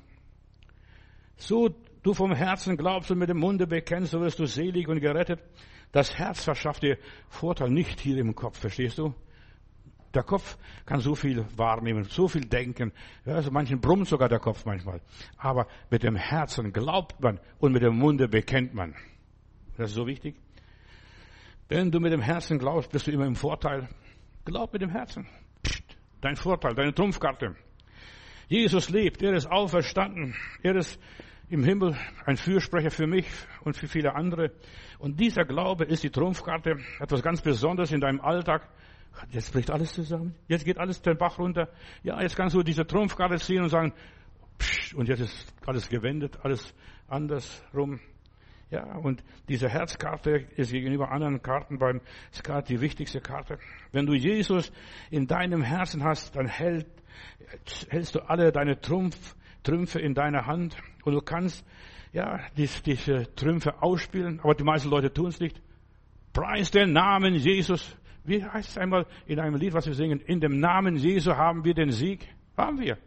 So du vom Herzen glaubst und mit dem Munde bekennst, so wirst du selig und gerettet. Das Herz verschafft dir Vorteil, nicht hier im Kopf, verstehst du? Der Kopf kann so viel wahrnehmen, so viel denken. Ja, also manchen brummt sogar der Kopf manchmal. Aber mit dem Herzen glaubt man und mit dem Munde bekennt man. Das ist so wichtig. Wenn du mit dem Herzen glaubst, bist du immer im Vorteil. Glaub mit dem Herzen. Dein Vorteil, deine Trumpfkarte. Jesus lebt, er ist auferstanden. Er ist im Himmel ein Fürsprecher für mich und für viele andere. Und dieser Glaube ist die Trumpfkarte, etwas ganz Besonderes in deinem Alltag. Jetzt bricht alles zusammen. Jetzt geht alles den Bach runter. Ja, jetzt kannst du diese Trumpfkarte ziehen und sagen, und jetzt ist alles gewendet, alles andersrum. Ja, und diese Herzkarte ist gegenüber anderen Karten beim Skat die wichtigste Karte. Wenn du Jesus in deinem Herzen hast, dann hältst du alle deine Trümpfe in deiner Hand und du kannst, ja, diese Trümpfe ausspielen, aber die meisten Leute tun es nicht. Preis den Namen Jesus. Wie heißt es einmal in einem Lied, was wir singen? In dem Namen Jesu haben wir den Sieg. Haben wir.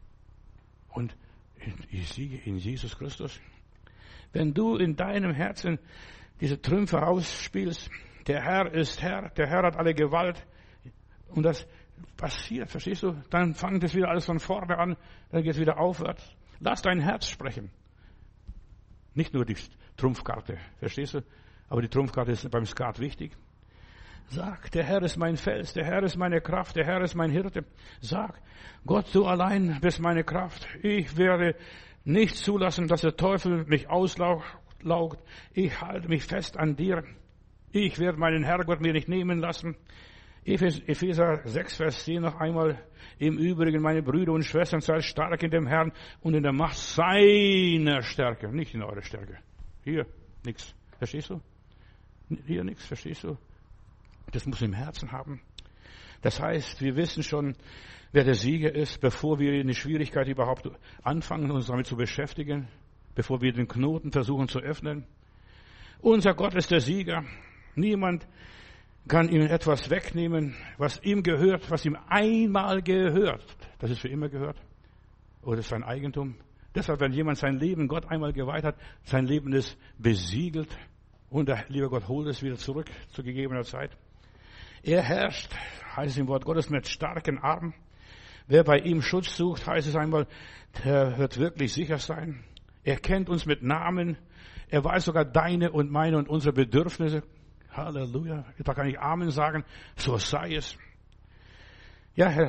Und ich siege in Jesus Christus. Wenn du in deinem Herzen diese Trümpfe ausspielst, der Herr ist Herr, der Herr hat alle Gewalt. Und das passiert, verstehst du? Dann fängt es wieder alles von vorne an, dann geht es wieder aufwärts. Lass dein Herz sprechen. Nicht nur die Trumpfkarte, verstehst du? Aber die Trumpfkarte ist beim Skat wichtig. Sag, der Herr ist mein Fels, der Herr ist meine Kraft, der Herr ist mein Hirte. Sag, Gott, du allein bist meine Kraft. Ich werde nicht zulassen, dass der Teufel mich auslaugt. Ich halte mich fest an dir. Ich werde meinen Herrgott mir nicht nehmen lassen. Epheser 6, Vers 10 noch einmal. Im Übrigen, meine Brüder und Schwestern, seid stark in dem Herrn und in der Macht seiner Stärke. Nicht in eurer Stärke. Hier, nichts. Verstehst du? Hier nichts, verstehst du? Das muss im Herzen haben. Das heißt, wir wissen schon, wer der Sieger ist, bevor wir eine Schwierigkeit überhaupt anfangen, uns damit zu beschäftigen, bevor wir den Knoten versuchen zu öffnen. Unser Gott ist der Sieger. Niemand kann ihm etwas wegnehmen, was ihm gehört, was ihm einmal gehört. Das ist für immer gehört. Oder ist sein Eigentum. Deshalb, wenn jemand sein Leben Gott einmal geweiht hat, sein Leben ist besiegelt. Und der liebe Gott holt es wieder zurück zu gegebener Zeit. Er herrscht, heißt es im Wort Gottes, mit starken Armen. Wer bei ihm Schutz sucht, heißt es einmal, der wird wirklich sicher sein. Er kennt uns mit Namen. Er weiß sogar deine und meine und unsere Bedürfnisse. Halleluja. Da kann ich Amen sagen. So sei es. Ja, Herr,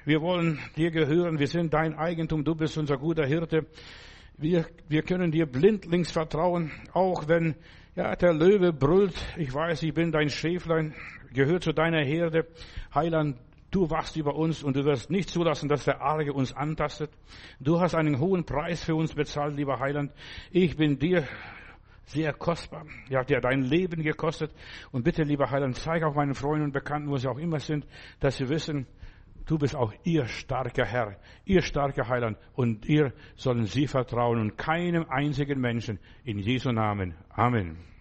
Wir wollen dir gehören. Wir sind dein Eigentum. Du bist unser guter Hirte. Wir können dir blindlings vertrauen, auch wenn der Löwe brüllt. Ich weiß, ich bin dein Schäflein, gehört zu deiner Herde. Heiland, du wachst über uns und du wirst nicht zulassen, dass der Arge uns antastet. Du hast einen hohen Preis für uns bezahlt, lieber Heiland. Ich bin dir sehr kostbar. Ja, dir dein Leben gekostet. Und bitte, lieber Heiland, zeig auch meinen Freunden und Bekannten, wo sie auch immer sind, dass sie wissen, du bist auch ihr starker Herr, ihr starker Heiland. Und ihr sollen sie vertrauen und keinem einzigen Menschen. In Jesu Namen. Amen.